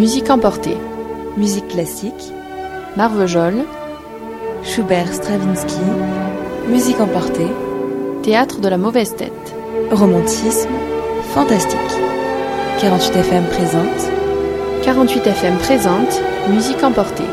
Musique emportée. Musique classique. Marvejol. Schubert, Stravinsky. Musique emportée. Théâtre de la mauvaise tête. Romantisme. Fantastique. 48 FM présente. 48 FM présente Musique emportée.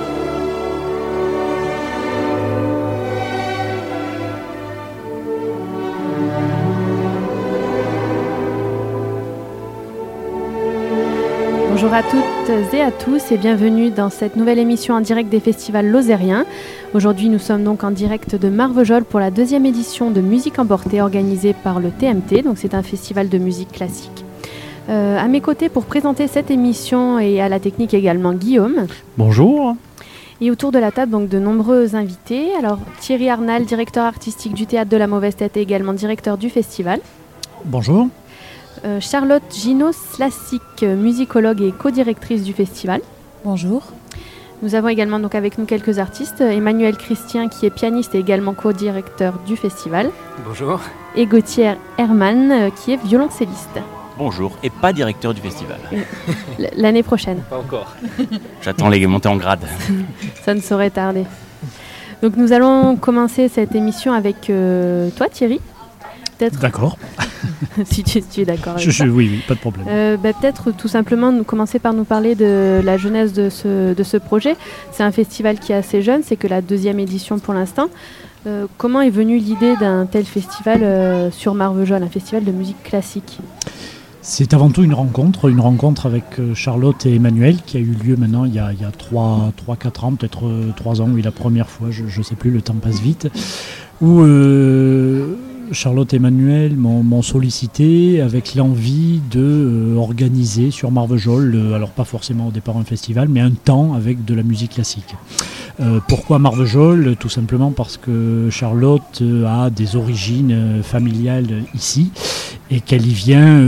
Bonjour à toutes et à tous et bienvenue dans cette nouvelle émission en direct des festivals lozériens. Aujourd'hui nous sommes donc en direct de Marvejol pour la deuxième édition de Musique emportée organisée par le TMT, donc c'est un festival de musique classique. À mes côtés pour présenter cette émission et à la technique également Guillaume. Bonjour. Et autour de la table donc de nombreux invités. Alors Thierry Arnal, directeur artistique du Théâtre de la Mauvaise Tête et également directeur du festival. Bonjour. Charlotte Ginot-Slassic, musicologue et co-directrice du festival. Bonjour. Nous avons également donc avec nous quelques artistes. Emmanuel Christian qui est pianiste et également co-directeur du festival. Bonjour. Et Gauthier Herman qui est violoncelliste. Bonjour, et pas directeur du festival. L'année prochaine. Pas encore. J'attends les montées en grade. Ça ne saurait tarder. Donc nous allons commencer cette émission avec toi Thierry. Peut-être. D'accord. si tu es d'accord avec ça. Oui, pas de problème. Peut-être tout simplement nous commencer par nous parler de la jeunesse de ce projet. C'est un festival qui est assez jeune, c'est que la deuxième édition pour l'instant. Comment est venue l'idée d'un tel festival sur Marvejol, un festival de musique classique ? C'est avant tout une rencontre avec Charlotte et Emmanuel qui a eu lieu maintenant il y a 3-4 ans, peut-être 3 ans, oui, la première fois, je ne sais plus, le temps passe vite, où Charlotte et Emmanuel m'ont sollicité avec l'envie de organiser sur Marvejol, alors pas forcément au départ un festival, mais un temps avec de la musique classique. Pourquoi Marvejol ? Tout simplement parce que Charlotte a des origines familiales ici et qu'elle y vient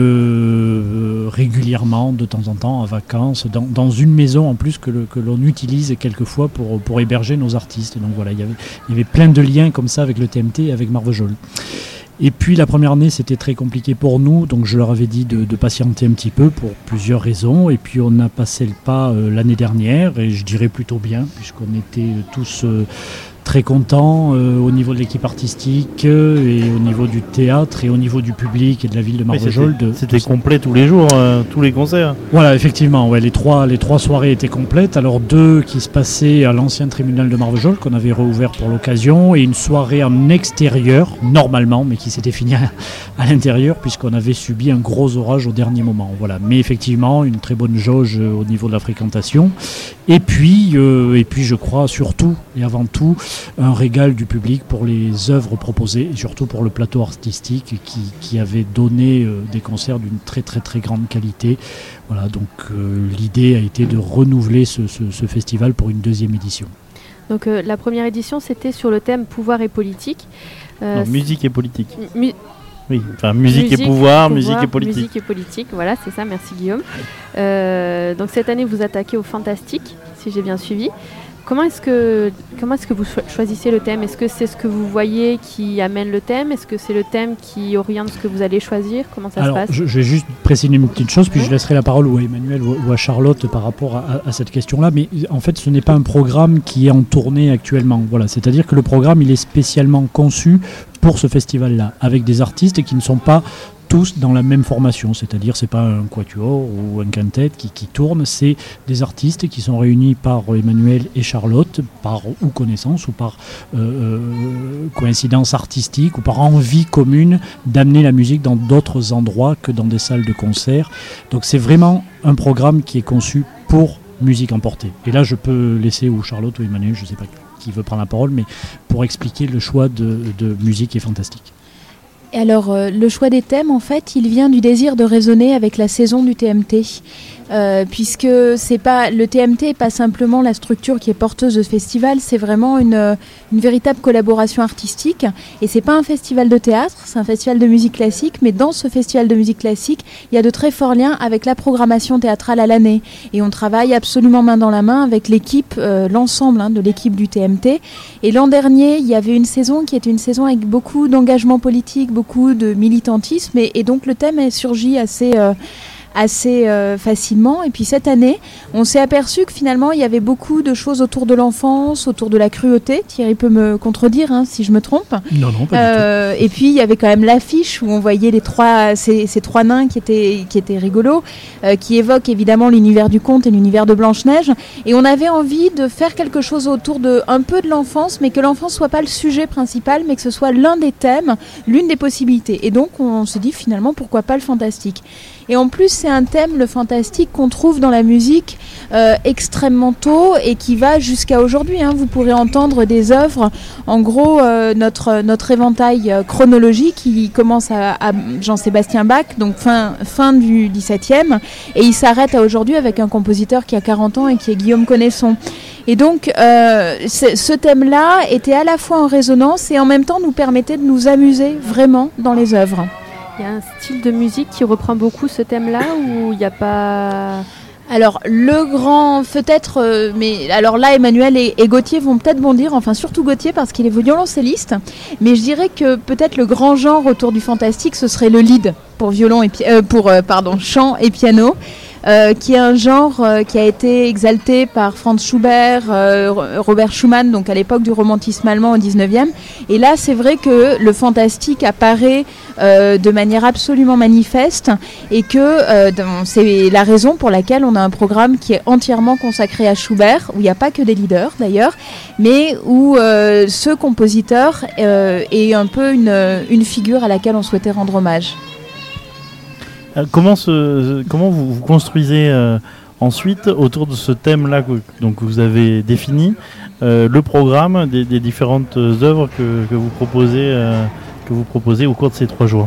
régulièrement, de temps en temps, en vacances, dans une maison en plus que l'on utilise quelquefois pour héberger nos artistes. Donc voilà, il y avait plein de liens comme ça avec le TMT et avec Marvejol. Et puis la première année c'était très compliqué pour nous, donc je leur avais dit de patienter un petit peu pour plusieurs raisons, et puis on a passé le pas l'année dernière, et je dirais plutôt bien, puisqu'on était tous très contents au niveau de l'équipe artistique et au niveau du théâtre et au niveau du public et de la ville de Marvejol. C'était complet tous les jours, tous les concerts. Voilà, effectivement, ouais, les trois soirées étaient complètes. Alors 2 qui se passaient à l'ancien tribunal de Marvejol qu'on avait rouvert pour l'occasion, et une soirée en extérieur, normalement, mais qui s'était finie à l'intérieur puisqu'on avait subi un gros orage au dernier moment. Voilà. Mais effectivement, une très bonne jauge au niveau de la fréquentation. Et puis je crois surtout et avant tout, un régal du public pour les œuvres proposées et surtout pour le plateau artistique qui avait donné des concerts d'une très très très grande qualité. Voilà, donc l'idée a été de renouveler ce festival pour une deuxième édition. Donc la première édition c'était sur le thème pouvoir et politique. Non, musique et politique. Oui, enfin musique et pouvoir, musique et politique. Musique et politique, voilà, c'est ça, merci Guillaume. Donc cette année vous attaquez au fantastique, si j'ai bien suivi. Comment est-ce que vous choisissez le thème ? Est-ce que c'est ce que vous voyez qui amène le thème ? Est-ce que c'est le thème qui oriente ce que vous allez choisir ? Comment ça se passe ? Je vais juste préciser une petite chose, puis je laisserai la parole à Emmanuel ou à Charlotte par rapport à cette question-là. Mais en fait, ce n'est pas un programme qui est en tournée actuellement. Voilà, c'est-à-dire que le programme, il est spécialement conçu pour ce festival-là, avec des artistes qui ne sont pas tous dans la même formation, c'est-à-dire c'est pas un quatuor ou un quintet qui tourne, c'est des artistes qui sont réunis par Emmanuel et Charlotte, par ou connaissance ou par coïncidence artistique ou par envie commune d'amener la musique dans d'autres endroits que dans des salles de concert. Donc c'est vraiment un programme qui est conçu pour musique emportée. Et là je peux laisser ou Charlotte ou Emmanuel, je ne sais pas qui veut prendre la parole, mais pour expliquer le choix de musique et fantastique. Et alors, le choix des thèmes, en fait, il vient du désir de résonner avec la saison du TMT. Puisque le TMT n'est pas simplement la structure qui est porteuse de ce festival, c'est vraiment une véritable collaboration artistique. Et c'est pas un festival de théâtre, c'est un festival de musique classique, mais dans ce festival de musique classique, il y a de très forts liens avec la programmation théâtrale à l'année. Et on travaille absolument main dans la main avec l'équipe, l'ensemble de l'équipe du TMT. Et l'an dernier, il y avait une saison qui était une saison avec beaucoup d'engagement politique, beaucoup de militantisme, et donc le thème est surgi assez assez facilement. Et puis cette année, on s'est aperçu que finalement, il y avait beaucoup de choses autour de l'enfance, autour de la cruauté. Thierry peut me contredire si je me trompe. Non, pas du tout. Et puis, il y avait quand même l'affiche où on voyait ces trois nains qui étaient rigolos, qui évoquent évidemment l'univers du conte et l'univers de Blanche-Neige. Et on avait envie de faire quelque chose autour un peu de l'enfance, mais que l'enfance soit pas le sujet principal, mais que ce soit l'un des thèmes, l'une des possibilités. Et donc, on s'est dit finalement, pourquoi pas le fantastique ? Et en plus, c'est un thème, le fantastique, qu'on trouve dans la musique extrêmement tôt et qui va jusqu'à aujourd'hui. Vous pourrez entendre des œuvres. En gros, notre éventail chronologique, qui commence à Jean-Sébastien Bach, donc fin du XVIIe, et il s'arrête à aujourd'hui avec un compositeur qui a 40 ans et qui est Guillaume Connaisson. Et donc, ce thème-là était à la fois en résonance et en même temps nous permettait de nous amuser vraiment dans les œuvres. Il y a un style de musique qui reprend beaucoup ce thème-là ou il n'y a pas... Alors, le grand, peut-être, mais alors là, Emmanuel et Gauthier vont peut-être bondir, enfin surtout Gauthier parce qu'il est violoncelliste, mais je dirais que peut-être le grand genre autour du fantastique, ce serait le lied pour chant et piano. Qui est un genre qui a été exalté par Franz Schubert, Robert Schumann, donc à l'époque du romantisme allemand au 19e. Et là, c'est vrai que le fantastique apparaît de manière absolument manifeste et que c'est la raison pour laquelle on a un programme qui est entièrement consacré à Schubert, où il n'y a pas que des leaders d'ailleurs, mais où ce compositeur est un peu une figure à laquelle on souhaitait rendre hommage. Comment vous construisez ensuite autour de ce thème-là que vous avez défini le programme des différentes œuvres que vous proposez au cours de ces 3 jours?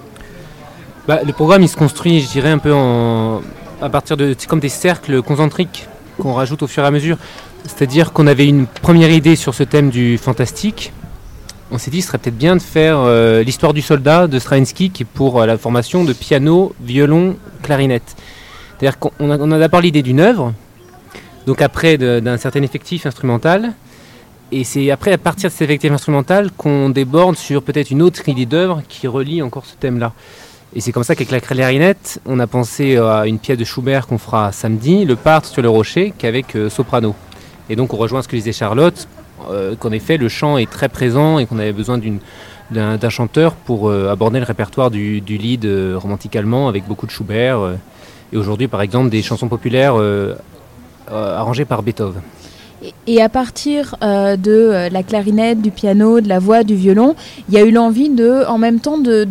Le programme il se construit, je dirais, un peu à partir de, c'est comme des cercles concentriques qu'on rajoute au fur et à mesure. C'est-à-dire qu'on avait une première idée sur ce thème du fantastique. On s'est dit ce serait peut-être bien de faire l'histoire du soldat de Stravinsky, qui est pour la formation de piano, violon, clarinette. C'est-à-dire qu'on a d'abord l'idée d'une œuvre, donc après d'un certain effectif instrumental, et c'est après à partir de cet effectif instrumental qu'on déborde sur peut-être une autre idée d'œuvre qui relie encore ce thème-là. Et c'est comme ça qu'avec la clarinette, on a pensé à une pièce de Schubert qu'on fera samedi, Le Parthe sur le Rocher, qu'avec soprano. Et donc on rejoint ce que disait Charlotte, qu'en effet le chant est très présent et qu'on avait besoin d'un chanteur pour aborder le répertoire du lied romantique allemand avec beaucoup de Schubert et aujourd'hui par exemple des chansons populaires arrangées par Beethoven. Et à partir de la clarinette, du piano, de la voix, du violon, il y a eu l'envie en même temps de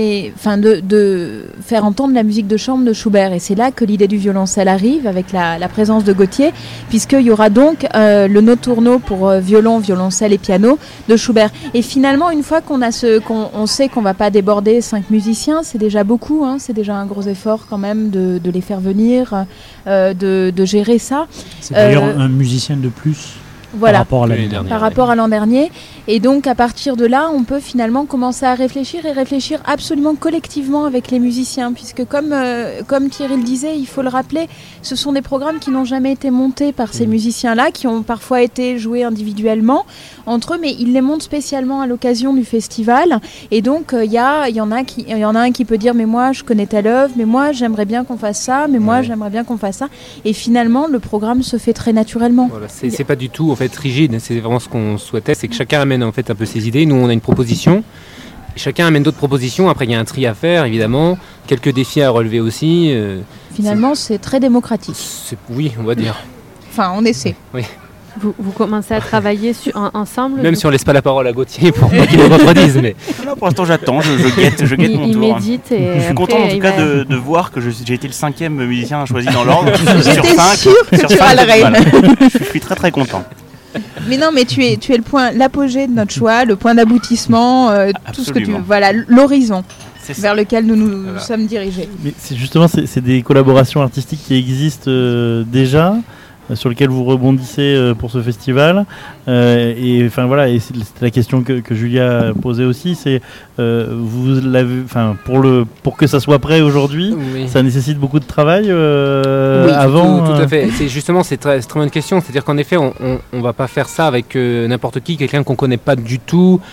faire entendre la musique de chambre de Schubert. Et c'est là que l'idée du violoncelle arrive, avec la présence de Gauthier, puisqu'il y aura donc le no-tourno pour violon, violoncelle et piano de Schubert. Et finalement, une fois qu'on sait qu'on ne va pas déborder 5 musiciens, c'est déjà beaucoup, c'est déjà un gros effort quand même de les faire venir, de gérer ça. C'est d'ailleurs un musicien de plus. Voilà, par rapport à l'année dernière. Par rapport à l'an dernier. Et donc, à partir de là, on peut finalement commencer à réfléchir absolument collectivement avec les musiciens. Puisque, comme Thierry le disait, il faut le rappeler, ce sont des programmes qui n'ont jamais été montés par ces musiciens-là, qui ont parfois été joués individuellement entre eux, mais ils les montent spécialement à l'occasion du festival. Et donc, il y en a un qui peut dire « Mais moi, je connais telle œuvre, mais moi, j'aimerais bien qu'on fasse ça, mais moi, j'aimerais bien qu'on fasse ça. » Et finalement, le programme se fait très naturellement. Voilà, c'est pas du tout en fait rigide, c'est vraiment ce qu'on souhaitait, c'est que chacun amène en fait un peu ses idées. Nous on a une proposition, et chacun amène d'autres propositions, après il y a un tri à faire évidemment, quelques défis à relever aussi. Finalement c'est très démocratique. Oui, on va dire. Enfin on essaie. Oui. Vous commencez à travailler ensemble. Même si on laisse pas la parole à Gauthier pour pas qu'il nous contredise. Mais... Non, pour l'instant j'attends, je guette mon tour. Il médite et je suis content en tout cas de voir que j'ai été le 5e musicien choisi dans l'ordre. J'étais sûre que tu as le reine. Je suis très très content. Mais non, mais tu es l'apogée de notre choix, le point d'aboutissement, tout ce que tu veux. Voilà, l'horizon vers lequel nous sommes dirigés. Mais c'est des collaborations artistiques qui existent déjà, sur lesquelles vous rebondissez pour ce festival. Et enfin voilà, et c'est la question que Julia posait aussi, c'est vous l'avez, enfin pour que ça soit prêt aujourd'hui, ça nécessite beaucoup de travail avant. Tout à fait. C'est très bonne question. C'est-à-dire qu'en effet, on va pas faire ça avec n'importe qui, quelqu'un qu'on connaît pas du tout.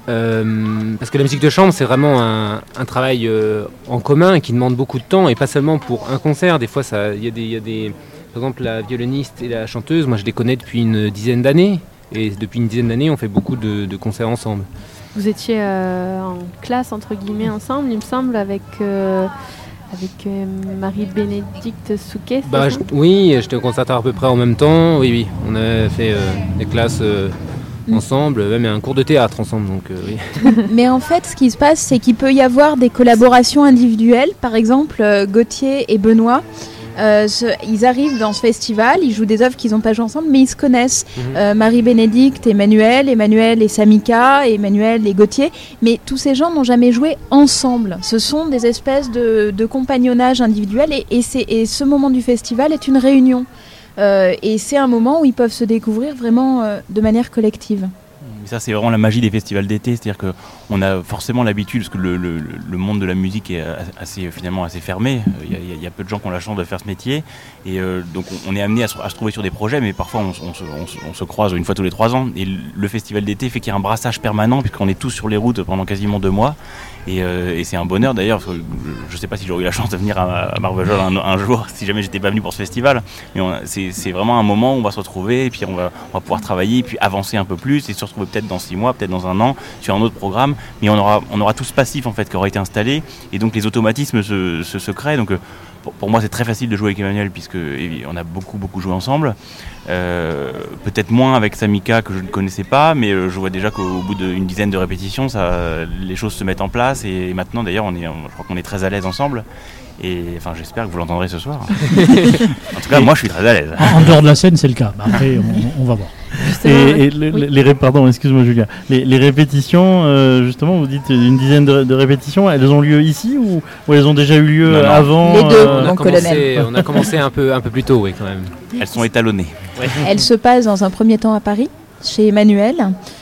parce que la musique de chambre, c'est vraiment un travail en commun qui demande beaucoup de temps, et pas seulement pour un concert. Des fois, il y a des... Par exemple, la violoniste et la chanteuse, moi je les connais depuis une dizaine d'années. Et depuis une dizaine d'années, on fait beaucoup de concerts ensemble. Vous étiez en classe, entre guillemets, ensemble, il me semble, avec Marie-Bénédicte Souquet, oui, j'étais au conservatoire à peu près en même temps. Oui, on a fait des classes ensemble, même un cours de théâtre ensemble. Donc, oui. Mais en fait, ce qui se passe, c'est qu'il peut y avoir des collaborations individuelles. Par exemple, Gauthier et Benoît, ils arrivent dans ce festival, ils jouent des œuvres qu'ils n'ont pas jouées ensemble, mais ils se connaissent. Marie-Bénédicte, Emmanuel et Samika, Emmanuel et Gauthier, mais tous ces gens n'ont jamais joué ensemble. Ce sont des espèces de compagnonnage individuel, et ce moment du festival est une réunion. Et c'est un moment où ils peuvent se découvrir vraiment de manière collective. Ça, c'est vraiment la magie des festivals d'été, c'est-à-dire qu'on a forcément l'habitude, parce que le monde de la musique est finalement assez fermé, il y a peu de gens qui ont la chance de faire ce métier, et donc on est amené à se trouver sur des projets, mais parfois on se croise une fois tous les 3 ans, et le festival d'été fait qu'il y a un brassage permanent, puisqu'on est tous sur les routes pendant quasiment 2 mois, et c'est un bonheur d'ailleurs, parce que je ne sais pas si j'aurais eu la chance de venir à Marvejols un jour, si jamais j'étais pas venu pour ce festival, mais c'est vraiment un moment où on va se retrouver, et puis on va pouvoir travailler, et puis avancer un peu plus, et se retrouver peut-être dans 6 mois, peut-être dans 1 an, sur un autre programme, mais on aura tout ce passif en fait qui aura été installé, et donc les automatismes se créent. Donc pour moi c'est très facile de jouer avec Emmanuel, puisque on a beaucoup joué ensemble, peut-être moins avec Samika que je ne connaissais pas, mais je vois déjà qu'au bout d'une dizaine de répétitions les choses se mettent en place, et maintenant d'ailleurs je crois qu'on est très à l'aise ensemble. Et enfin, j'espère que vous l'entendrez ce soir. En tout cas, moi, je suis très à l'aise. En dehors de la scène, c'est le cas. Après, on va voir. Pardon, excuse-moi, Julia. Les répétitions, justement, vous dites une dizaine de répétitions, elles ont lieu ici ou elles ont déjà eu lieu avant? Les deux, on a commencé un peu plus tôt, oui, quand même. Elles sont étalonnées. Ouais. Elles se passent dans un premier temps à Paris, chez Emmanuel.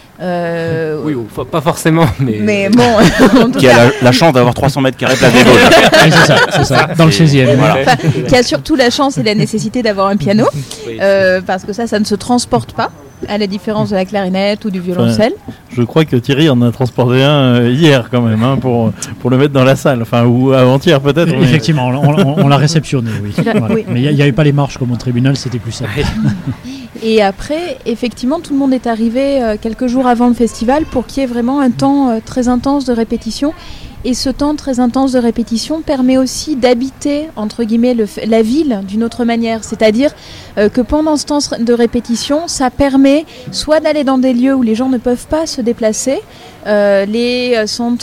Oui, pas forcément, mais bon. Qui a la chance d'avoir 300 mètres carrés place des Vosges. Oui, c'est ça, dans le 16e. Voilà. Enfin, qui a surtout la chance et la nécessité d'avoir un piano, parce que ça ne se transporte pas, à la différence de la clarinette ou du violoncelle. Je crois que Thierry en a transporté un hier quand même, pour le mettre dans la salle, ou avant-hier peut-être. Effectivement, on l'a réceptionné, oui. Voilà. Oui. Mais il n'y avait pas les marches comme au tribunal, c'était plus simple. Et après, effectivement, tout le monde est arrivé quelques jours avant le festival pour qu'il y ait vraiment un temps très intense de répétition. Et ce temps très intense de répétition permet aussi d'habiter, entre guillemets, la ville d'une autre manière. C'est-à-dire que pendant ce temps de répétition, ça permet soit d'aller dans des lieux où les gens ne peuvent pas se déplacer, les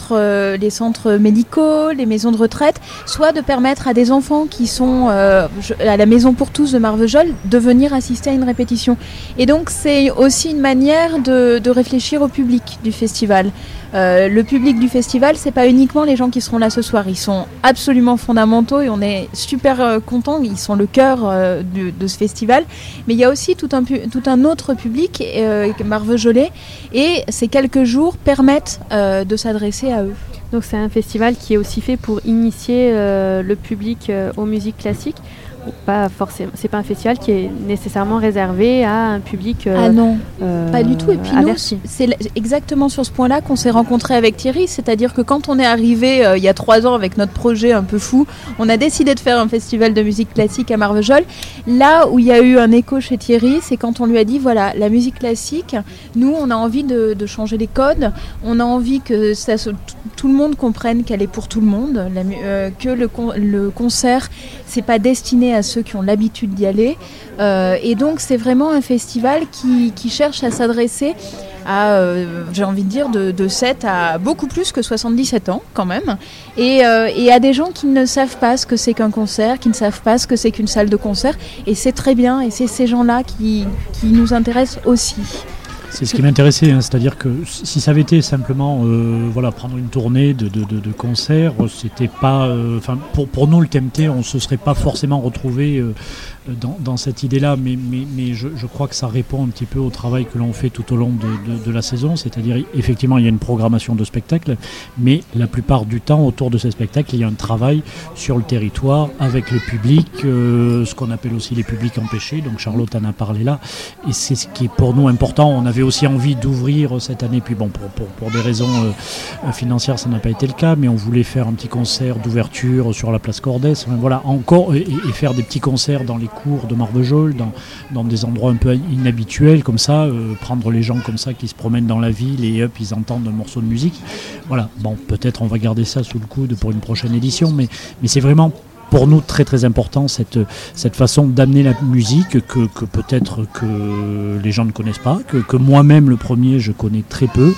centres médicaux, les maisons de retraite, soit de permettre à des enfants qui sont à la maison pour tous de Marvejols de venir assister à une répétition. Et donc c'est aussi une manière de réfléchir au public du festival. Le public du festival, c'est pas uniquement les gens qui seront là ce soir, ils sont absolument fondamentaux et on est super contents, ils sont le cœur de ce festival, mais il y a aussi tout un autre public marvejolais, et ces quelques jours permettent de s'adresser à eux. Donc c'est un festival qui est aussi fait pour initier le public aux musiques classiques. Pas forcément, c'est pas un festival qui est nécessairement réservé à un public ah non, pas du tout. Et puis nous, averti. C'est exactement sur ce point-là qu'on s'est rencontrés avec Thierry, c'est-à-dire que quand on est arrivé il y a 3 ans avec notre projet un peu fou, on a décidé de faire un festival de musique classique à Marvejols. Là où il y a eu un écho chez Thierry, c'est quand on lui a dit voilà, la musique classique, nous on a envie de changer les codes, on a envie que tout le monde comprenne qu'elle est pour tout le monde, que le concert c'est pas destiné à ceux qui ont l'habitude d'y aller, et donc c'est vraiment un festival qui cherche à s'adresser à, j'ai envie de dire, de 7 à beaucoup plus que 77 ans quand même, et à des gens qui ne savent pas ce que c'est qu'un concert, qui ne savent pas ce que c'est qu'une salle de concert, et c'est très bien, et c'est ces gens-là qui nous intéressent aussi. C'est ce qui m'intéressait, c'est-à-dire que si ça avait été simplement prendre une tournée de concerts, c'était pas, pour nous le TMT, on se serait pas forcément retrouvé dans cette idée-là, mais je crois que ça répond un petit peu au travail que l'on fait tout au long de la saison, c'est-à-dire effectivement il y a une programmation de spectacles, mais la plupart du temps autour de ces spectacles il y a un travail sur le territoire avec le public, ce qu'on appelle aussi les publics empêchés, donc Charlotte en a parlé là, et c'est ce qui est pour nous important. On avait avait aussi envie d'ouvrir cette année, puis bon, pour des raisons financières, ça n'a pas été le cas, mais on voulait faire un petit concert d'ouverture sur la place Cordès, enfin, voilà, encore, et faire des petits concerts dans les cours de Marvejols, dans des endroits un peu inhabituels, comme ça, prendre les gens comme ça qui se promènent dans la ville et hop, ils entendent un morceau de musique. Voilà, bon, peut-être on va garder ça sous le coude pour une prochaine édition, mais c'est vraiment pour nous très très important cette façon d'amener la musique que peut-être que les gens ne connaissent pas, que moi-même le premier je connais très peu,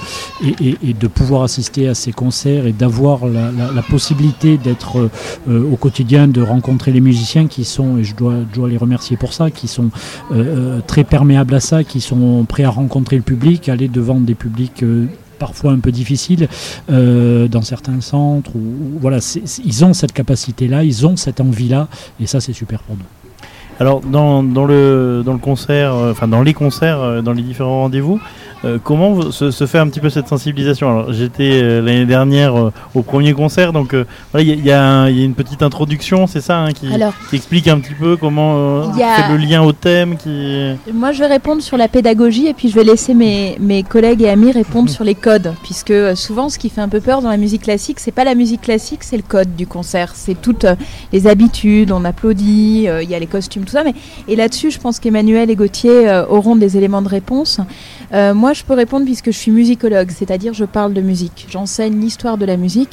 et de pouvoir assister à ces concerts et d'avoir la possibilité d'être au quotidien, de rencontrer les musiciens qui sont, et je dois les remercier pour ça, qui sont très perméables à ça, qui sont prêts à rencontrer le public, aller devant des publics parfois un peu difficile dans certains centres voilà, ils ont cette capacité-là, ils ont cette envie-là, et ça c'est super pour nous. Alors dans le concert, dans les concerts, dans les différents rendez-vous, comment se fait un petit peu cette sensibilisation? Alors j'étais l'année dernière au premier concert, donc voilà, il y a une petite introduction, c'est ça, qui explique un petit peu comment fait le lien au thème. Moi je vais répondre sur la pédagogie, et puis je vais laisser mes collègues et amis répondre sur les codes, puisque souvent ce qui fait un peu peur dans la musique classique, c'est pas la musique classique, c'est le code du concert, c'est toutes les habitudes, on applaudit, il y a les costumes, tout ça, et là-dessus je pense qu'Emmanuel et Gauthier auront des éléments de réponse. Moi je peux répondre puisque je suis musicologue, c'est-à-dire je parle de musique, j'enseigne l'histoire de la musique,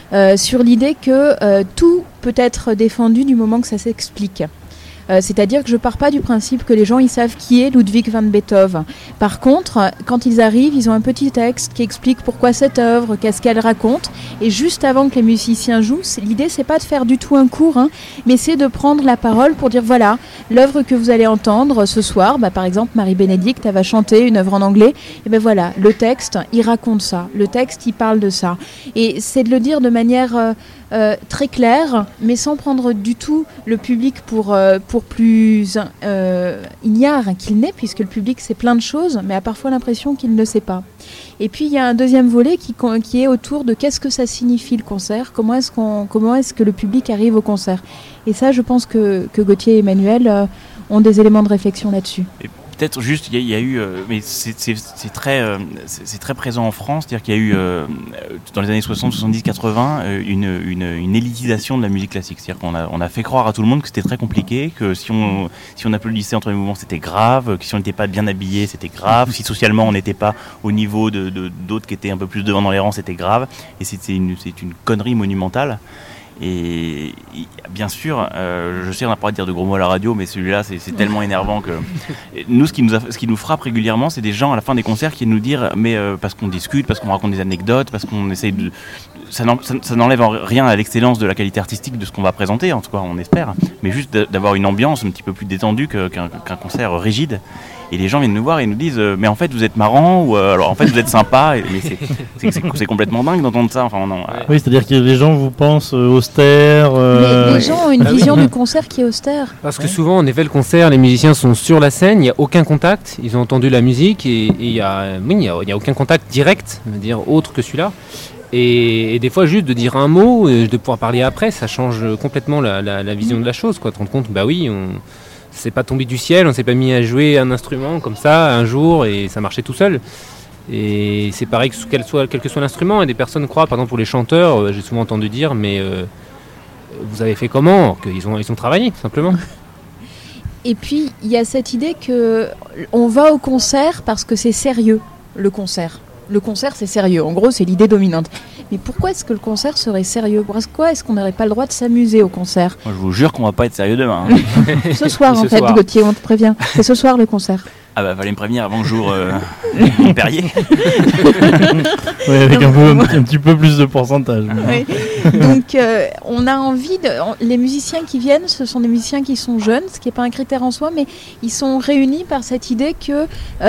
sur l'idée que tout peut être défendu du moment que ça s'explique. C'est-à-dire que je pars pas du principe que les gens ils savent qui est Ludwig van Beethoven. Par contre, quand ils arrivent, ils ont un petit texte qui explique pourquoi cette œuvre, qu'est-ce qu'elle raconte. Et juste avant que les musiciens jouent, l'idée c'est pas de faire du tout un cours, mais c'est de prendre la parole pour dire voilà, l'œuvre que vous allez entendre ce soir, par exemple Marie-Bénédicte, elle va chanter une œuvre en anglais, et ben voilà, le texte il raconte ça, le texte il parle de ça. Et c'est de le dire de manière très claire, mais sans prendre du tout le public pour plus ignare qu'il n'est, puisque le public sait plein de choses, mais a parfois l'impression qu'il ne sait pas. Et puis il y a un deuxième volet qui est autour de qu'est-ce que ça signifie le concert, comment est-ce que le public arrive au concert. Et ça, je pense que Gauthier et Emmanuel ont des éléments de réflexion là-dessus. Peut-être juste, il y a eu, mais c'est très présent en France, c'est-à-dire qu'il y a eu, dans les années 60, 70, 80, une élitisation de la musique classique. C'est-à-dire qu'on a fait croire à tout le monde que c'était très compliqué, que si on applaudissait entre les mouvements, c'était grave, que si on n'était pas bien habillé, c'était grave, si socialement on n'était pas au niveau d'autres qui étaient un peu plus devant dans les rangs, c'était grave. Et c'est une connerie monumentale. Et bien sûr, je sais on n'a pas le droit de dire de gros mots à la radio, mais celui-là c'est tellement énervant que nous ce qui nous frappe régulièrement, c'est des gens à la fin des concerts qui nous disent mais parce qu'on discute, parce qu'on raconte des anecdotes, parce qu'on essaye de ça n'enlève rien à l'excellence de la qualité artistique de ce qu'on va présenter, en tout cas on espère, mais juste d'avoir une ambiance un petit peu plus détendue qu'un concert rigide. Et les gens viennent nous voir et nous disent mais en fait vous êtes marrant, ou alors en fait vous êtes sympa, mais c'est complètement dingue d'entendre ça. Enfin, non, oui, c'est-à-dire que les gens vous pensent austère. Les gens ont une vision du concert qui est austère. Parce que souvent en effet le concert, les musiciens sont sur la scène, il n'y a aucun contact, ils ont entendu la musique et il n'y a aucun contact direct, je veux dire autre que celui-là. Et des fois juste de dire un mot, de pouvoir parler après, ça change complètement la vision de la chose, quoi. Te rendre compte, bah oui, c'est pas tombé du ciel, on s'est pas mis à jouer un instrument comme ça un jour et ça marchait tout seul. Et c'est pareil quel que soit l'instrument, et des personnes croient, par exemple pour les chanteurs, j'ai souvent entendu dire mais vous avez fait comment, qu'ils ont travaillé tout simplement. Et puis il y a cette idée que on va au concert parce que c'est sérieux, le concert. Le concert c'est sérieux, en gros c'est l'idée dominante. Mais pourquoi est-ce que le concert serait sérieux? Pourquoi est-ce qu'on n'aurait pas le droit de s'amoser au concert? Moi, je vous jure qu'on va pas être sérieux demain. Ce soir en fait, Gauthier, on te prévient. C'est ce soir le concert. Ah bah fallait me prévenir avant que j'ouvre mon Perrier. Oui, avec un petit peu plus de pourcentage. Oui. Donc on a envie les musiciens qui viennent, ce sont des musiciens qui sont jeunes, ce qui n'est pas un critère en soi, mais ils sont réunis par cette idée que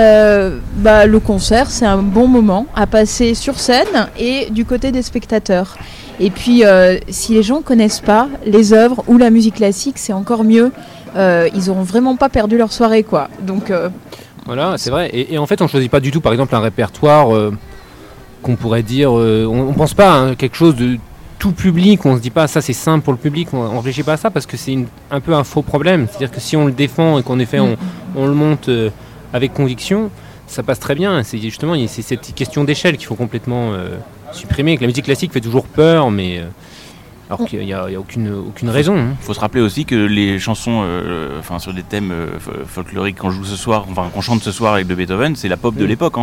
le concert c'est un bon moment à passer sur scène et du côté des spectateurs. Et puis si les gens ne connaissent pas les œuvres ou la musique classique, c'est encore mieux. Ils n'auront vraiment pas perdu leur soirée, quoi. Donc voilà, c'est vrai. Et en fait, on ne choisit pas du tout, par exemple, un répertoire qu'on pourrait dire. On ne pense pas à quelque chose de tout public. On ne se dit pas ça, c'est simple pour le public. On ne réfléchit pas à ça parce que c'est un peu un faux problème. C'est-à-dire que si on le défend et qu'en effet on le monte avec conviction, ça passe très bien. C'est justement c'est cette question d'échelle qu'il faut complètement supprimer. Que la musique classique fait toujours peur, mais alors qu'il n'y a aucune raison. Il faut se rappeler aussi que les chansons sur des thèmes folkloriques qu'on chante ce soir avec de Beethoven, c'est la pop de l'époque.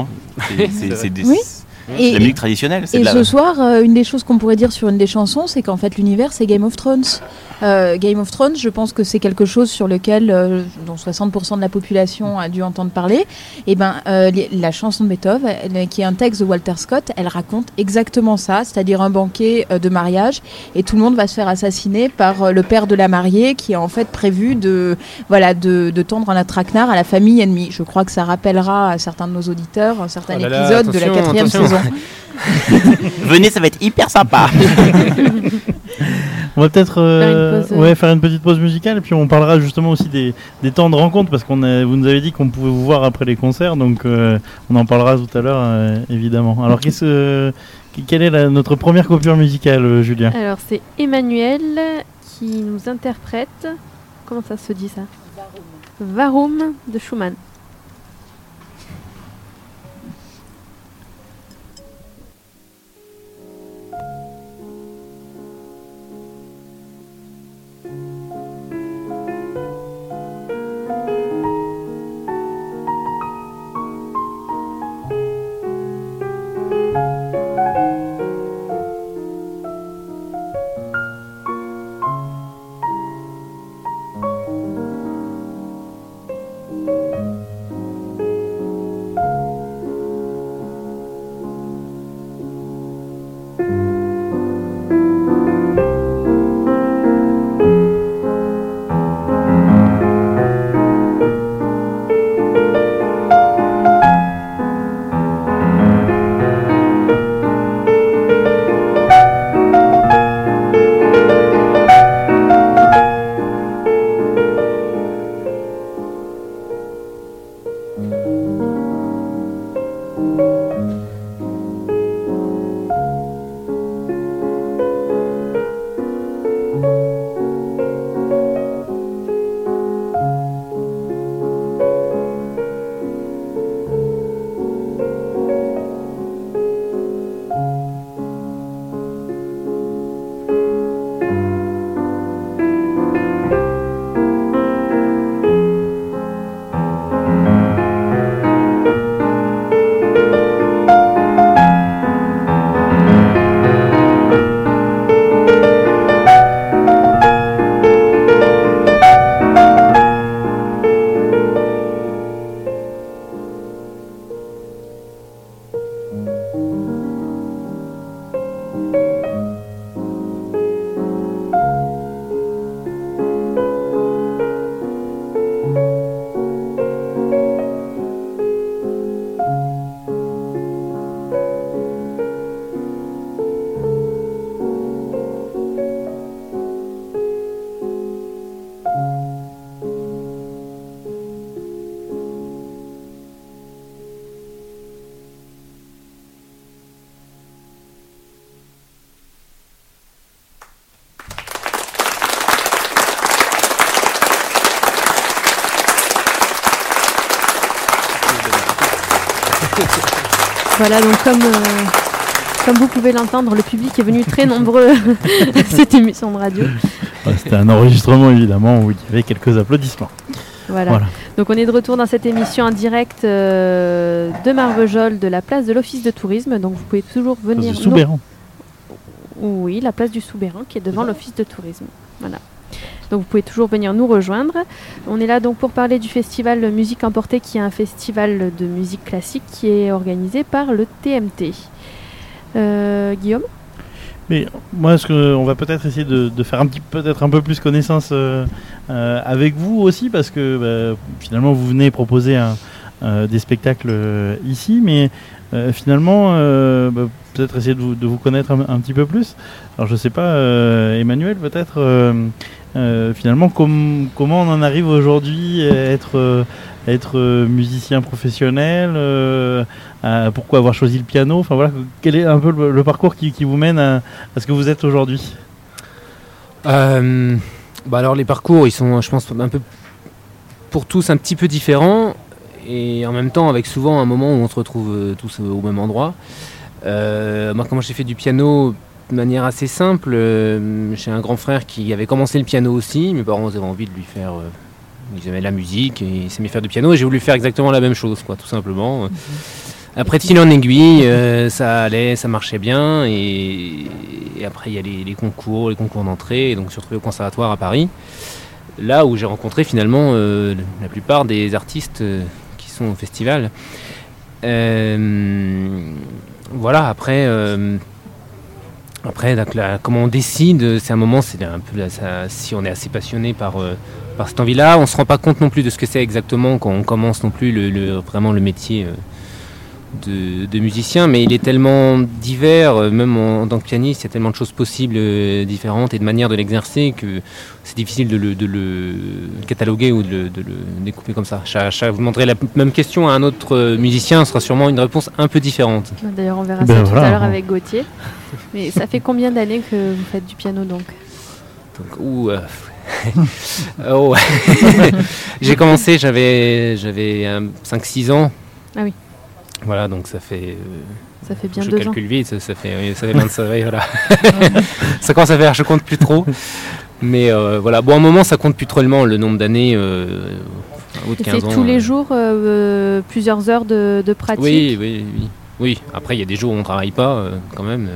C'est la musique traditionnelle. Ce soir, une des choses qu'on pourrait dire sur une des chansons, c'est qu'en fait l'univers c'est Game of Thrones. Game of Thrones, je pense que c'est quelque chose sur lequel dont 60% de la population a dû entendre parler. Et la chanson de Beethoven, qui est un texte de Walter Scott, elle raconte exactement ça, c'est-à-dire un banquet de mariage et tout le monde va se faire assassiner par le père de la mariée qui a en fait prévu de tendre un traquenard à la famille ennemie. Je crois que ça rappellera à certains de nos auditeurs un certain épisode de la 4e saison. Venez, ça va être hyper sympa. On va peut-être faire une petite pause musicale et puis on parlera justement aussi des temps de rencontre parce vous nous avez dit qu'on pouvait vous voir après les concerts, donc on en parlera tout à l'heure évidemment. Alors quelle est notre première coupure musicale, Julien ? Alors c'est Emmanuel qui nous interprète, comment ça se dit ça ? Warum de Schumann. Voilà, donc comme vous pouvez l'entendre, le public est venu très nombreux à cette émission de radio. C'était un enregistrement évidemment où il y avait quelques applaudissements. Voilà. Donc on est de retour dans cette émission en direct de Marvejols, de la place de l'Office de tourisme. Donc vous pouvez toujours venir... Du Soubeyran. Oui, la place du Soubeyran qui est devant l'Office de tourisme. Voilà. Donc vous pouvez toujours venir nous rejoindre. On est là donc pour parler du festival Musique Emportée, qui est un festival de musique classique qui est organisé par le TMT. Guillaume ? Mais moi, on va peut-être essayer de faire peut-être un peu plus connaissance avec vous aussi, parce que finalement vous venez proposer des spectacles ici, mais finalement peut-être essayer de vous connaître un petit peu plus. Alors je sais pas, Emmanuel, peut-être finalement comment on en arrive aujourd'hui à être musicien professionnel, pourquoi avoir choisi le piano, enfin voilà, quel est un peu le parcours qui vous mène à ce que vous êtes aujourd'hui? Alors les parcours, ils sont, je pense, un peu pour tous un petit peu différents, et en même temps avec souvent un moment où on se retrouve tous au même endroit. Moi, comment j'ai fait du piano de manière assez simple, j'ai un grand frère qui avait commencé le piano aussi. Mes parents avaient envie de lui faire... ils aimaient la musique et il s'est mis à faire du piano et j'ai voulu faire exactement la même chose, quoi, tout simplement. Après, de fil en aiguille, ça allait, ça marchait bien et après il y a les concours d'entrée, et donc je me suis retrouvé au conservatoire à Paris, là où j'ai rencontré finalement la plupart des artistes qui sont au festival. Voilà, après donc là, comment on décide, c'est un moment, c'est un peu si on est assez passionné par cette envie-là, on se rend pas compte non plus de ce que c'est exactement quand on commence non plus vraiment le métier de musicien, mais il est tellement divers, même en tant que pianiste, il y a tellement de choses possibles, différentes et de manières de l'exercer que c'est difficile de le cataloguer ou de le découper comme ça. Vous demanderez la même question à un autre musicien, ce sera sûrement une réponse un peu différente. D'ailleurs, on verra ça tout à l'heure avec Gauthier. Mais ça fait combien d'années que vous faites du piano donc J'ai commencé, j'avais 5-6 ans. Ah oui. Voilà, donc ça fait bien 2 ans. Je calcule vite, ça fait 25, voilà. Ça commence à faire, je compte plus trop. Mais voilà, bon, à un moment, ça compte plus trop le nombre d'années. Au de 15 ans. C'est tous les jours, plusieurs heures de pratique. Oui. Après, il y a des jours où on ne travaille pas, quand même.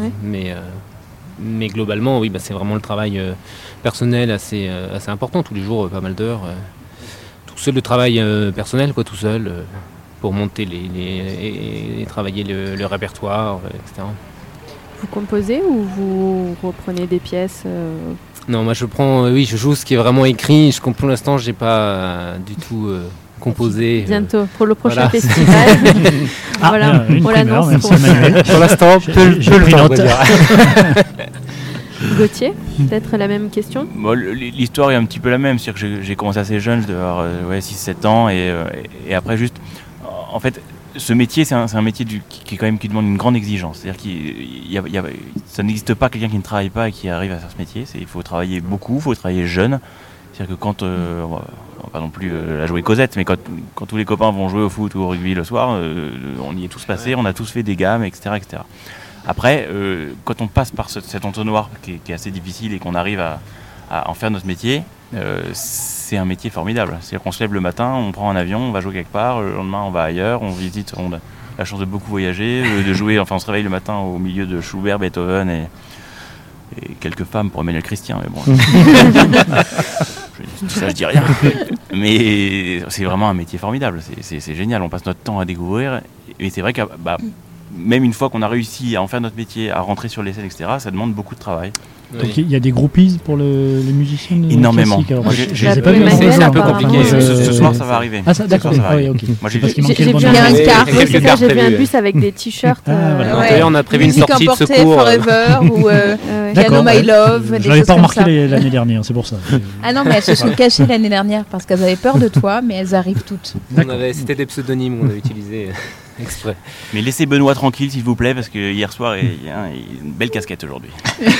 Mais globalement, oui, c'est vraiment le travail personnel assez important. Tous les jours, pas mal d'heures. Tout seul, le travail personnel, quoi, tout seul. Pour monter et travailler le répertoire, etc. Vous composez ou vous reprenez des pièces Non, moi je joue ce qui est vraiment écrit. Pour l'instant, j'ai pas du tout composé. Bientôt, pour le prochain festival. Voilà, on l'annonce. Pour l'instant, je le note. Gauthier, peut-être la même question. Bon, l'histoire est un petit peu la même, c'est-à-dire que j'ai commencé assez jeune, je devais avoir 6-7 ans, et après juste... En fait, ce métier, c'est un métier qui demande une grande exigence. C'est-à-dire ça n'existe pas quelqu'un qui ne travaille pas et qui arrive à faire ce métier. Il faut travailler beaucoup, il faut travailler jeune. C'est-à-dire que quand, on va pas non plus la jouer Cosette, mais quand tous les copains vont jouer au foot ou au rugby le soir, on y est tous passés, on a tous fait des gammes, etc. etc. Après, quand on passe par cet entonnoir qui est assez difficile et qu'on arrive à en faire notre métier, c'est un métier formidable. C'est-à-dire qu'on se lève le matin, on prend un avion, on va jouer quelque part, le lendemain on va ailleurs, on visite, on a la chance de beaucoup voyager, de jouer, enfin on se réveille le matin au milieu de Schubert, Beethoven et quelques femmes pour Emmanuel Christian, mais bon. Je dis rien. Mais c'est vraiment un métier formidable, c'est génial, on passe notre temps à découvrir, et c'est vrai que même une fois qu'on a réussi à en faire notre métier, à rentrer sur les scènes, etc., ça demande beaucoup de travail. Donc il y a des groupies pour les musiciens énormément. Moi, j'ai pas vu. C'est un peu compliqué. Ce soir, ça va arriver. Ah, ça, d'accord. Oui, ok. Moi, j'ai vu un car. J'ai vu un bus avec des t-shirts. D'ailleurs, on a prévu une sortie de secours. Forever ou Piano My Love. Je l'avais pas remarqué l'année dernière, c'est pour ça. Ah non, mais elles se sont cachées l'année dernière parce qu'elles avaient peur de toi, mais elles arrivent toutes. C'était des pseudonymes qu'on avait utilisés. Exprès. Mais laissez Benoît tranquille s'il vous plaît, parce que hier soir il y a une belle casquette aujourd'hui.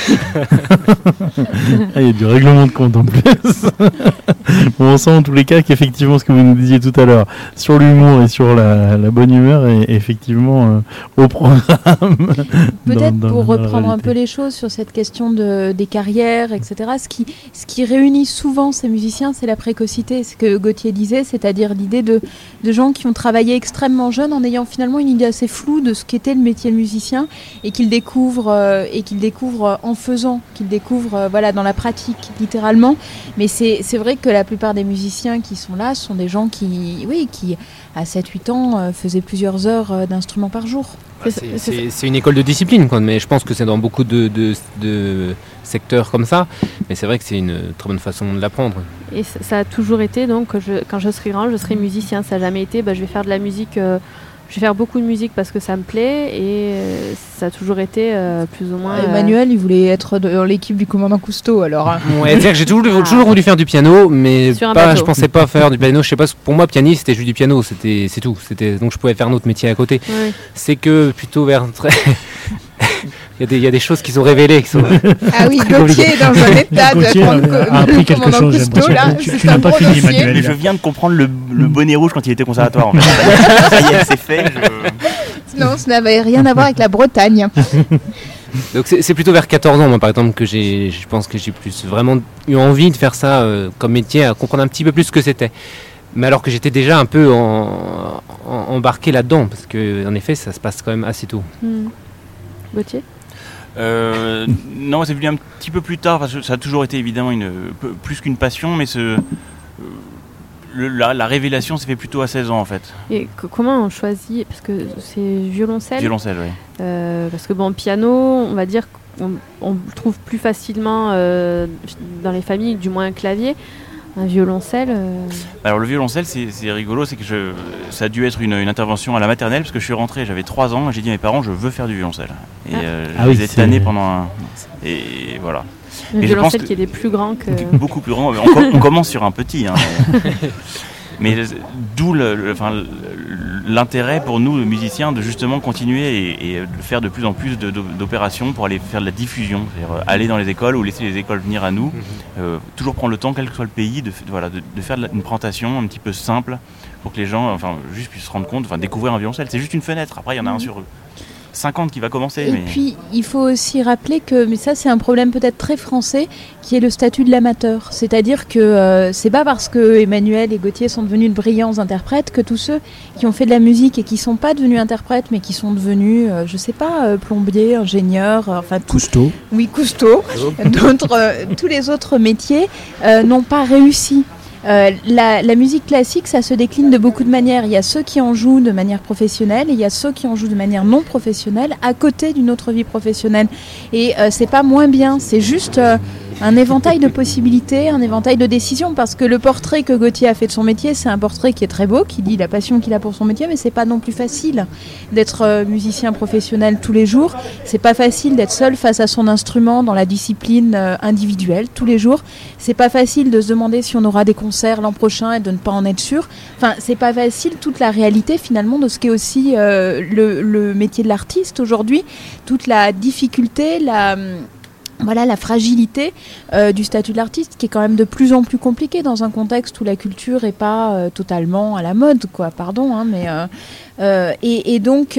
Il y a du règlement de compte en plus. Bon, on sent en tous les cas qu'effectivement ce que vous nous disiez tout à l'heure sur l'humour et sur la bonne humeur est effectivement au programme. Peut-être pour reprendre un peu les choses sur cette question des carrières, etc. Ce qui réunit souvent ces musiciens, c'est la précocité. Ce que Gauthier disait, c'est-à-dire l'idée de gens qui ont travaillé extrêmement jeunes en ayant finalement une idée assez floue de ce qu'était le métier de musicien et qu'ils découvrent en faisant, qu'ils découvrent dans la pratique littéralement. Mais c'est vrai que la plupart des musiciens qui sont là sont des gens qui à 7-8 ans faisaient plusieurs heures d'instruments par jour. C'est une école de discipline, quoi, mais je pense que c'est dans beaucoup de secteurs comme ça. Mais c'est vrai que c'est une très bonne façon de l'apprendre. Et ça a toujours été, donc, quand je serai grand, je serai musicien. Ça n'a jamais été, je vais faire de la musique... je vais faire beaucoup de musique parce que ça me plaît et ça a toujours été plus ou moins... Emmanuel, il voulait être dans l'équipe du commandant Cousteau, alors. Ouais, c'est-à-dire que j'ai toujours voulu faire du piano, mais je pensais pas faire du piano. Je sais pas, pour moi, pianiste, c'était juste du piano, c'est tout. Donc je pouvais faire un autre métier à côté. Ouais. C'est que plutôt vers Il y a des choses qui sont révélées. Qui sont Ah oui, Gauthier est dans un état Gauthier a appris quelque chose, j'ai l'impression. Tu n'as pas fini, Emmanuel. Mais je viens de comprendre le bonnet rouge quand il était conservatoire. En fait. Ça y est, c'est fait. Non, ça n'avait rien à voir avec la Bretagne. Donc c'est plutôt vers 14 ans, moi, par exemple, que je pense que j'ai plus vraiment eu envie de faire ça comme métier, à comprendre un petit peu plus ce que c'était. Mais alors que j'étais déjà un peu embarqué là-dedans, parce qu'en effet, ça se passe quand même assez tôt. Gauthier ? Non, c'est venu un petit peu plus tard, parce que ça a toujours été évidemment plus qu'une passion, mais la révélation s'est fait plutôt à 16 ans en fait. Et comment on choisit ? Parce que c'est violoncelle. Violoncelle, oui. Parce que piano, on va dire qu'on le trouve plus facilement dans les familles, du moins un clavier. Un violoncelle Alors le violoncelle, c'est rigolo, c'est que ça a dû être une intervention à la maternelle, parce que je suis rentré, j'avais 3 ans, et j'ai dit à mes parents, je veux faire du violoncelle. Et je les ai tannés pendant et voilà. Le violoncelle qui est des plus grands que... Beaucoup plus grand, on commence sur un petit. Hein, mais d'où l'intérêt pour nous, musiciens, de justement continuer et de faire de plus en plus d'opérations pour aller faire de la diffusion, c'est-à-dire aller dans les écoles ou laisser les écoles venir à nous, toujours prendre le temps, quel que soit le pays, de faire une présentation un petit peu simple pour que les gens juste puissent se rendre compte, découvrir un violoncelle. C'est juste une fenêtre, après il y en a un sur 50 qui va commencer. Et puis, il faut aussi rappeler que, mais ça c'est un problème peut-être très français, qui est le statut de l'amateur. C'est-à-dire que c'est pas parce que Emmanuel et Gauthier sont devenus de brillants interprètes que tous ceux qui ont fait de la musique et qui sont pas devenus interprètes, mais qui sont devenus, plombiers, ingénieurs, Cousteau. Oui, Cousteau. Tous les autres métiers n'ont pas réussi. La musique classique, ça se décline de beaucoup de manières. Il y a ceux qui en jouent de manière professionnelle et il y a ceux qui en jouent de manière non professionnelle à côté d'une autre vie professionnelle. Et c'est pas moins bien, c'est juste un éventail de possibilités, un éventail de décisions, parce que le portrait que Gauthier a fait de son métier, c'est un portrait qui est très beau, qui dit la passion qu'il a pour son métier, mais c'est pas non plus facile d'être musicien professionnel tous les jours. C'est pas facile d'être seul face à son instrument dans la discipline individuelle tous les jours. C'est pas facile de se demander si on aura des concerts l'an prochain et de ne pas en être sûr. Enfin, c'est pas facile toute la réalité finalement de ce qu'est aussi le métier de l'artiste aujourd'hui, toute la difficulté, la fragilité du statut de l'artiste, qui est quand même de plus en plus compliqué dans un contexte où la culture n'est pas totalement à la mode, quoi. Pardon, hein, mais donc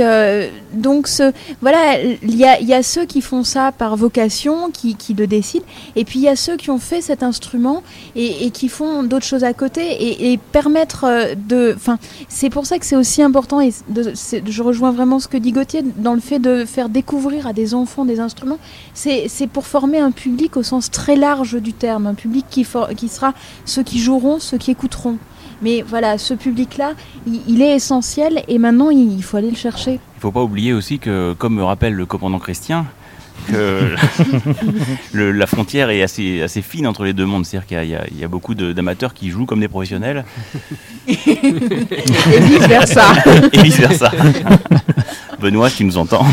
il y a ceux qui font ça par vocation, qui le décident, et puis il y a ceux qui ont fait cet instrument et qui font d'autres choses à côté et permettre c'est pour ça que c'est aussi important, et je rejoins vraiment ce que dit Gauthier dans le fait de faire découvrir à des enfants des instruments. C'est pour former un public au sens très large du terme, un public qui sera ceux qui joueront, ceux qui écouteront. Mais voilà, ce public-là, il est essentiel et maintenant, il faut aller le chercher. Il ne faut pas oublier aussi que, comme me rappelle le commandant Christian, que la frontière est assez fine entre les deux mondes. C'est-à-dire qu'il y a beaucoup d'amateurs qui jouent comme des professionnels. Et vice-versa. Et vice-versa. Benoît, qui nous entend.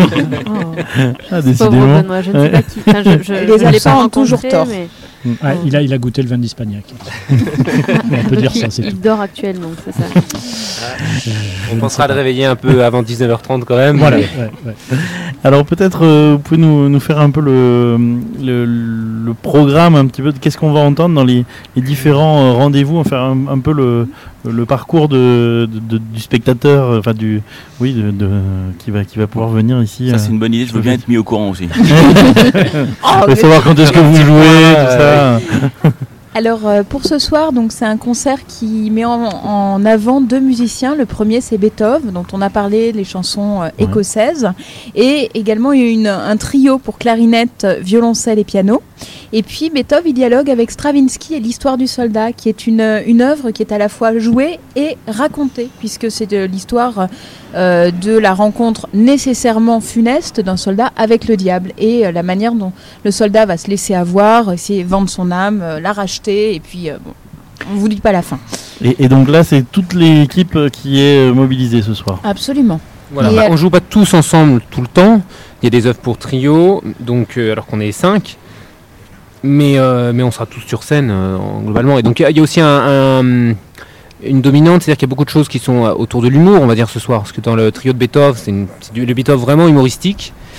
Pauvre Benoît, je ne sais pas qui. Les absents ont toujours tort. Mais... il a goûté le vin d'Hispagnac. On peut dire ça, c'est tout. Il dort actuellement, c'est ça. On pensera à le réveiller un peu avant 19h30 quand même. Voilà. Alors peut-être vous pouvez nous faire un peu le programme, un petit peu de qu'est-ce qu'on va entendre dans les différents rendez-vous, faire un peu le parcours du spectateur, qui va pouvoir venir ici. Ça c'est une bonne idée, je veux bien être mis au courant aussi. Savoir quand est-ce que vous jouez, tout ça. Alors pour ce soir, donc c'est un concert qui met en avant deux musiciens. Le premier c'est Beethoven, dont on a parlé, les chansons écossaises, et également il y a un trio pour clarinette, violoncelle et piano. Et puis Beethoven il dialogue avec Stravinsky et l'histoire du soldat, qui est une œuvre qui est à la fois jouée et racontée, puisque c'est de l'histoire de la rencontre nécessairement funeste d'un soldat avec le diable, et la manière dont le soldat va se laisser avoir, essayer de vendre son âme, la racheter, et puis on ne vous dit pas la fin. Et donc là c'est toute l'équipe qui est mobilisée ce soir. Absolument. Voilà, on joue pas tous ensemble tout le temps, il y a des œuvres pour trio, donc, alors qu'on est 5, mais on sera tous sur scène globalement, et donc il y a aussi une dominante, c'est-à-dire qu'il y a beaucoup de choses qui sont autour de l'humour, on va dire, ce soir, parce que dans le trio de Beethoven, c'est le Beethoven vraiment humoristique,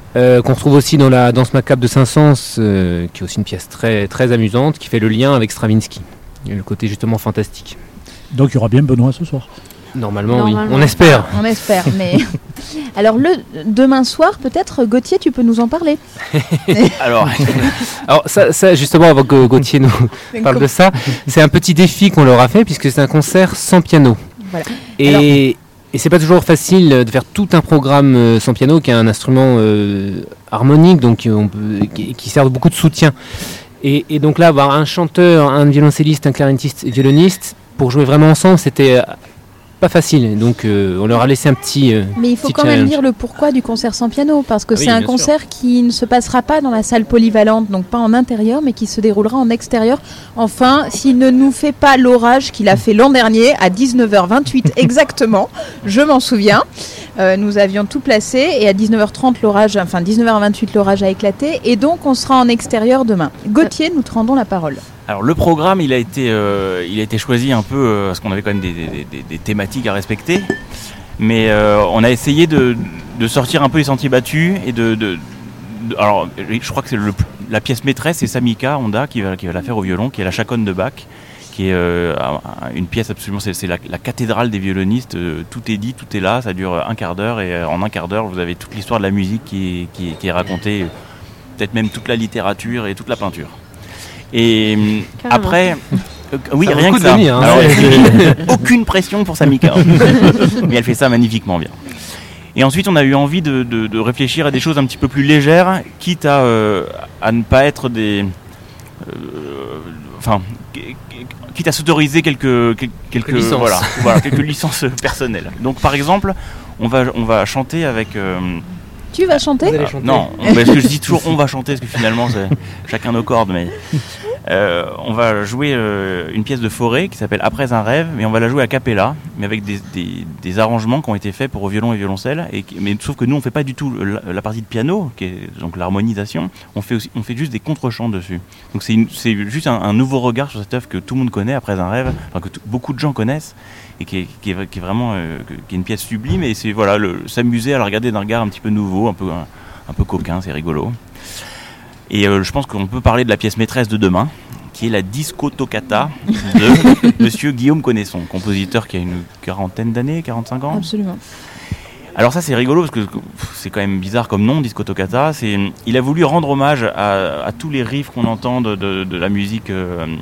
qu'on retrouve aussi dans la Danse macabre de Saint-Saëns, qui est aussi une pièce très, très amusante, qui fait le lien avec Stravinsky, et le côté justement fantastique. Donc il y aura bien Benoît ce soir. Normalement, oui, on espère. On espère, mais... Alors, demain soir, peut-être, Gauthier, tu peux nous en parler. Alors, ça, justement, avant que Gauthier nous parle de ça, c'est un petit défi qu'on leur a fait, puisque c'est un concert sans piano. Voilà. Et c'est pas toujours facile de faire tout un programme sans piano, qui est un instrument harmonique, donc qui sert beaucoup de soutien. Et donc là, avoir un chanteur, un violoncelliste, un clarinettiste et violoniste, pour jouer vraiment ensemble, c'était pas facile. Donc on leur a laissé un petit Mais il faut quand même dire le pourquoi du concert sans piano, parce que c'est un concert qui ne se passera pas dans la salle polyvalente, donc pas en intérieur, mais qui se déroulera en extérieur. Enfin, s'il ne nous fait pas l'orage qu'il a fait l'an dernier à 19h28 exactement, je m'en souviens. Nous avions tout placé et à 19h30 19h28 l'orage a éclaté, et donc on sera en extérieur demain. Gauthier, nous te rendons la parole. Alors le programme, il a été choisi un peu parce qu'on avait quand même des thématiques à respecter, mais on a essayé de sortir un peu les sentiers battus et alors je crois que c'est la pièce maîtresse, c'est Samika Honda qui va la faire au violon, qui est la Chaconne de Bach, qui est une pièce absolument, c'est la cathédrale des violonistes. Tout est dit, tout est là, ça dure un quart d'heure, et en un quart d'heure vous avez toute l'histoire de la musique qui est racontée, peut-être même toute la littérature et toute la peinture. Et après, oui, ça rien que ça. Venir, hein. Alors, aucune pression pour Samika, mais elle fait ça magnifiquement bien. Et ensuite, on a eu envie de réfléchir à des choses un petit peu plus légères, quitte à ne pas être quitte à s'autoriser quelques licences. Voilà, quelques licences personnelles. Donc, par exemple, on va chanter avec. Tu vas chanter ? Non, parce que je dis toujours on va chanter, parce que finalement c'est chacun nos cordes, mais on va jouer une pièce de Fauré qui s'appelle Après un rêve, mais on va la jouer a cappella, mais avec des arrangements qui ont été faits pour violon et violoncelle, mais sauf que nous on fait pas du tout la partie de piano, qui est donc l'harmonisation, on fait juste des contre-chants dessus. Donc c'est juste un nouveau regard sur cette œuvre que tout le monde connaît, Après un rêve, enfin, que beaucoup de gens connaissent, et qui est vraiment qui est une pièce sublime, et c'est s'amuser à la regarder d'un regard un petit peu nouveau, un peu coquin, c'est rigolo. Et je pense qu'on peut parler de la pièce maîtresse de demain, qui est la Disco Toccata de Monsieur Guillaume Connaisson, compositeur qui a une quarantaine d'années, 45 ans. Absolument. Alors ça c'est rigolo parce que c'est quand même bizarre comme nom, Disco Toccata. Il a voulu rendre hommage à tous les riffs qu'on entend de la musique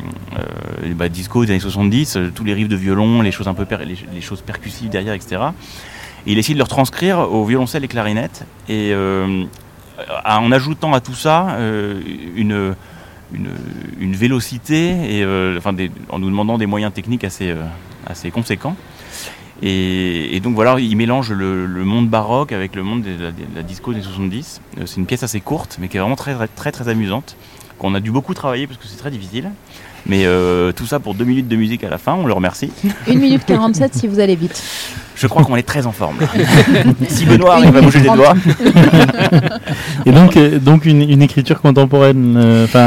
disco des années 70, tous les riffs de violon, les choses un peu les choses percussives derrière, etc. Et il essaie de le retranscrire au violoncelle et clarinette, et en ajoutant à tout ça une vélocité, et en nous demandant des moyens techniques assez conséquents. Et donc voilà, il mélange le monde baroque avec le monde de la disco des 70. C'est une pièce assez courte, mais qui est vraiment très, très, très amusante, qu'on a dû beaucoup travailler parce que c'est très difficile. Mais tout ça pour 2 minutes de musique à la fin, on le remercie. 1 minute 47 si vous allez vite. Je crois qu'on est très en forme. Si Benoît arrive à bouger les doigts. Et donc une écriture contemporaine,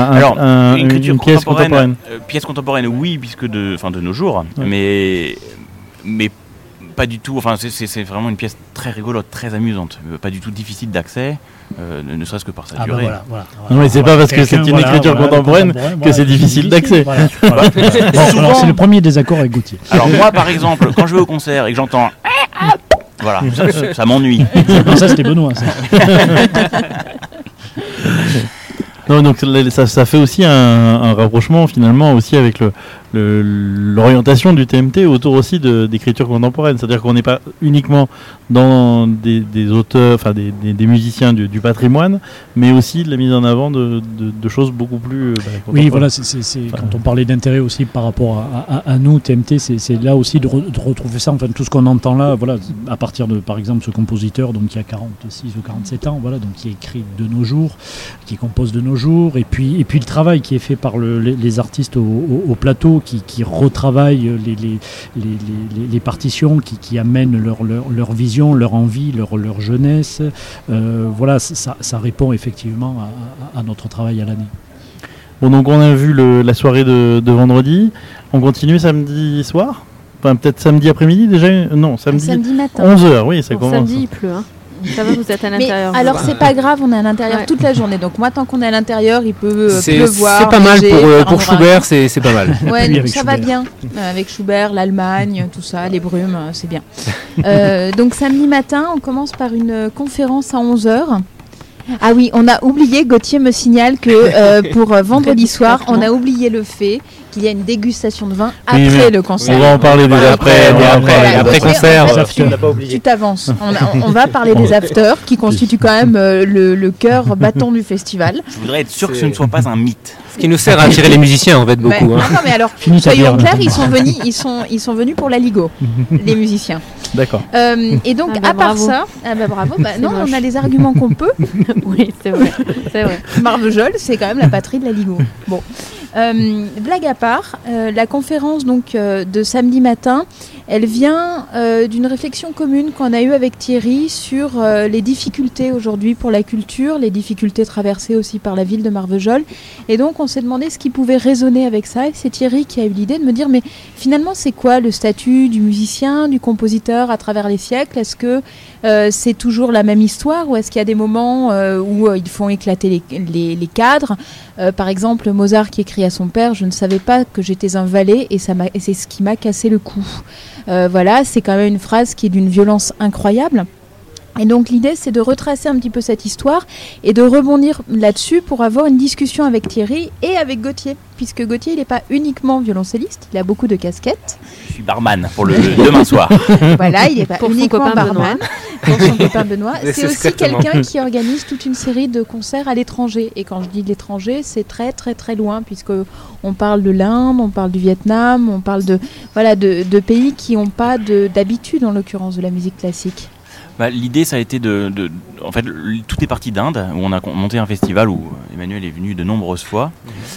une pièce contemporaine. Pièce contemporaine, oui, puisque de nos jours, ouais. Mais pas du tout. Enfin, c'est vraiment une pièce très rigolote, très amusante, pas du tout difficile d'accès, ne serait-ce que par sa durée. Voilà. Non, mais c'est pas parce que c'est une écriture contemporaine que c'est difficile d'accès. Alors c'est le premier désaccord avec Gauthier. Alors moi, par exemple, quand je vais au concert et que j'entends voilà, ça m'ennuie. Ça c'était Benoît. Ça. Non, donc ça fait aussi un rapprochement finalement aussi avec l'orientation du TMT autour aussi d'écriture contemporaine. C'est-à-dire qu'on n'est pas uniquement dans des auteurs, enfin des musiciens du patrimoine, mais aussi de la mise en avant de choses beaucoup plus oui, voilà, quand on parlait d'intérêt aussi par rapport à nous, TMT, c'est là aussi de retrouver ça, enfin tout ce qu'on entend là, voilà, à partir de par exemple ce compositeur donc qui a 46 ou 47 ans, voilà, donc qui écrit de nos jours, qui compose de nos jours, et puis le travail qui est fait par les artistes au plateau qui retravaillent les partitions, qui amènent leur vision, leur envie, leur jeunesse. Voilà, ça répond effectivement à notre travail à l'année. Bon, donc on a vu la soirée de vendredi. On continue samedi soir ? Enfin, peut-être samedi après-midi déjà ? Non, samedi matin. 11h, oui, ça commence. Samedi, il pleut, hein. Ça va, vous êtes à l'intérieur. Alors c'est pas grave, on est à l'intérieur toute la journée. Donc moi, tant qu'on est à l'intérieur, il peut pleuvoir. C'est pas mal neiger, pour Schubert, c'est pas mal. Ouais, donc ça va Schubert. bien. Avec Schubert, l'Allemagne, tout ça, les brumes, c'est bien. Donc samedi matin, on commence par une conférence à 11h. Ah oui, on a oublié, Gauthier me signale que pour vendredi soir, on a oublié le fait qu'il y a une dégustation de vin après le concert. On va en parler des Après concert. Tu t'avances. On va parler des afters qui constituent quand même le cœur battant du festival. Je voudrais être sûr que ce ne soit pas un mythe. Ce qui nous sert à attirer les musiciens en fait beaucoup. Non, mais alors, soyons clairs, ils sont venus pour la Ligo, les musiciens. D'accord. Et donc, à part bravo. ça, bravo. Non, moche. on a les arguments qu'on peut. Oui, c'est vrai. C'est vrai. Marvejol, c'est quand même la patrie de la Ligo. Bon. Blague à part, la conférence donc de samedi matin, elle vient d'une réflexion commune qu'on a eue avec Thierry sur les difficultés aujourd'hui pour la culture, les difficultés traversées aussi par la ville de Marvejol. Et donc on s'est demandé ce qui pouvait résonner avec ça. Et c'est Thierry qui a eu l'idée de me dire mais finalement c'est quoi le statut du musicien, du compositeur à travers les siècles ? Est-ce que c'est toujours la même histoire ou est-ce qu'il y a des moments où ils font éclater les cadres ? Par exemple, Mozart qui écrit à son père « Je ne savais pas que j'étais un valet et c'est ce qui m'a cassé le cou ». Voilà, c'est quand même une phrase qui est d'une violence incroyable. Et donc l'idée, c'est de retracer un petit peu cette histoire et de rebondir là-dessus pour avoir une discussion avec Thierry et avec Gauthier, puisque Gauthier, il n'est pas uniquement violoncelliste, il a beaucoup de casquettes. Je suis barman pour le demain soir. Voilà, il n'est pas Pour son uniquement copain barman. Pour son copain Benoît. C'est C'est aussi exactement. quelqu'un qui organise toute une série de concerts à l'étranger. Et quand je dis de l'étranger, c'est très très très loin, puisque on parle de l'Inde, on parle du Vietnam, on parle de pays qui n'ont pas d'habitude, en l'occurrence, de la musique classique. L'idée, ça a été en fait, tout est parti d'Inde, où on a monté un festival où Emmanuel est venu de nombreuses fois.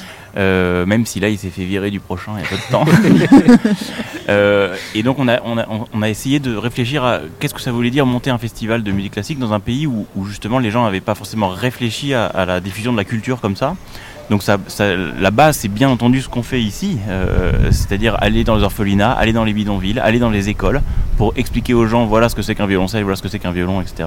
Même si là il s'est fait virer du prochain il y a peu de temps. Et donc on a essayé de réfléchir à qu'est-ce que ça voulait dire monter un festival de musique classique dans un pays où justement les gens n'avaient pas forcément réfléchi à la diffusion de la culture comme ça. Donc la base, c'est bien entendu ce qu'on fait ici, c'est-à-dire aller dans les orphelinats, aller dans les bidonvilles, aller dans les écoles pour expliquer aux gens voilà ce que c'est qu'un violoncelle, voilà ce que c'est qu'un violon, etc.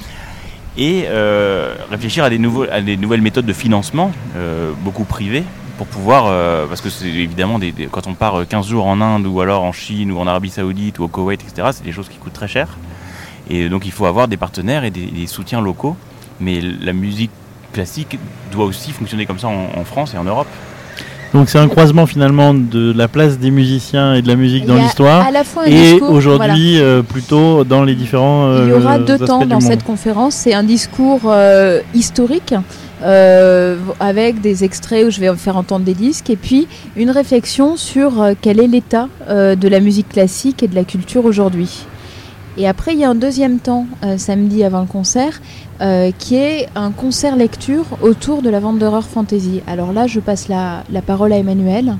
Et réfléchir à des nouvelles méthodes de financement, beaucoup privées, pour pouvoir, parce que c'est évidemment, quand on part 15 jours en Inde ou alors en Chine ou en Arabie Saoudite ou au Koweït, etc., c'est des choses qui coûtent très cher. Et donc il faut avoir des partenaires et des soutiens locaux. Mais la musique classique doit aussi fonctionner comme ça en France et en Europe. Donc c'est un croisement finalement de la place des musiciens et de la musique dans l'histoire à la fois un et discours, aujourd'hui plutôt dans les différents il y aura deux aspects temps du dans monde. cette conférence. C'est un discours historique avec des extraits où je vais faire entendre des disques et puis une réflexion sur quel est l'état de la musique classique et de la culture aujourd'hui. Et après, il y a un deuxième temps, samedi avant le concert, qui est un concert lecture autour de la Wanderer Fantasy. Alors là, je passe la parole à Emmanuel.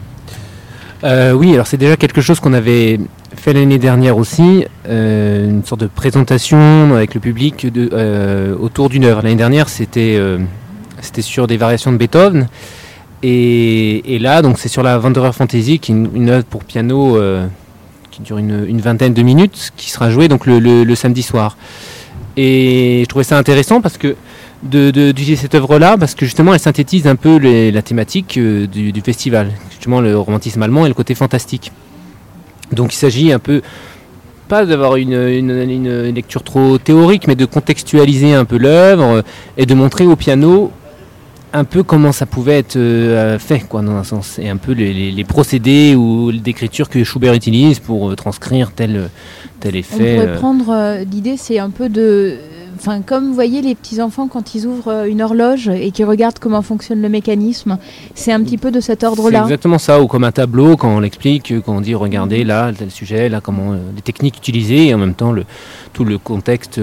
Oui, alors c'est déjà quelque chose qu'on avait fait l'année dernière aussi, une sorte de présentation avec le public autour d'une œuvre. L'année dernière, c'était sur des variations de Beethoven. Et là, donc, c'est sur la Wanderer Fantasy, qui est une œuvre pour piano qui dure une vingtaine de minutes, qui sera jouée donc, le samedi soir. Et je trouvais ça intéressant parce que d'utiliser cette œuvre-là, parce que justement elle synthétise un peu la thématique du festival, justement le romantisme allemand et le côté fantastique. Donc il s'agit un peu, pas d'avoir une lecture trop théorique, mais de contextualiser un peu l'œuvre et de montrer au piano un peu comment ça pouvait être fait, quoi, dans un sens, et un peu les procédés ou d'écriture que Schubert utilise pour transcrire tel effet. On pourrait prendre l'idée, c'est un peu de... Enfin, comme vous voyez les petits-enfants quand ils ouvrent une horloge et qu'ils regardent comment fonctionne le mécanisme, c'est un petit peu de cet ordre-là. C'est exactement ça, ou comme un tableau, quand on l'explique, quand on dit regardez là, tel sujet, là, comment les techniques utilisées, et en même temps tout le contexte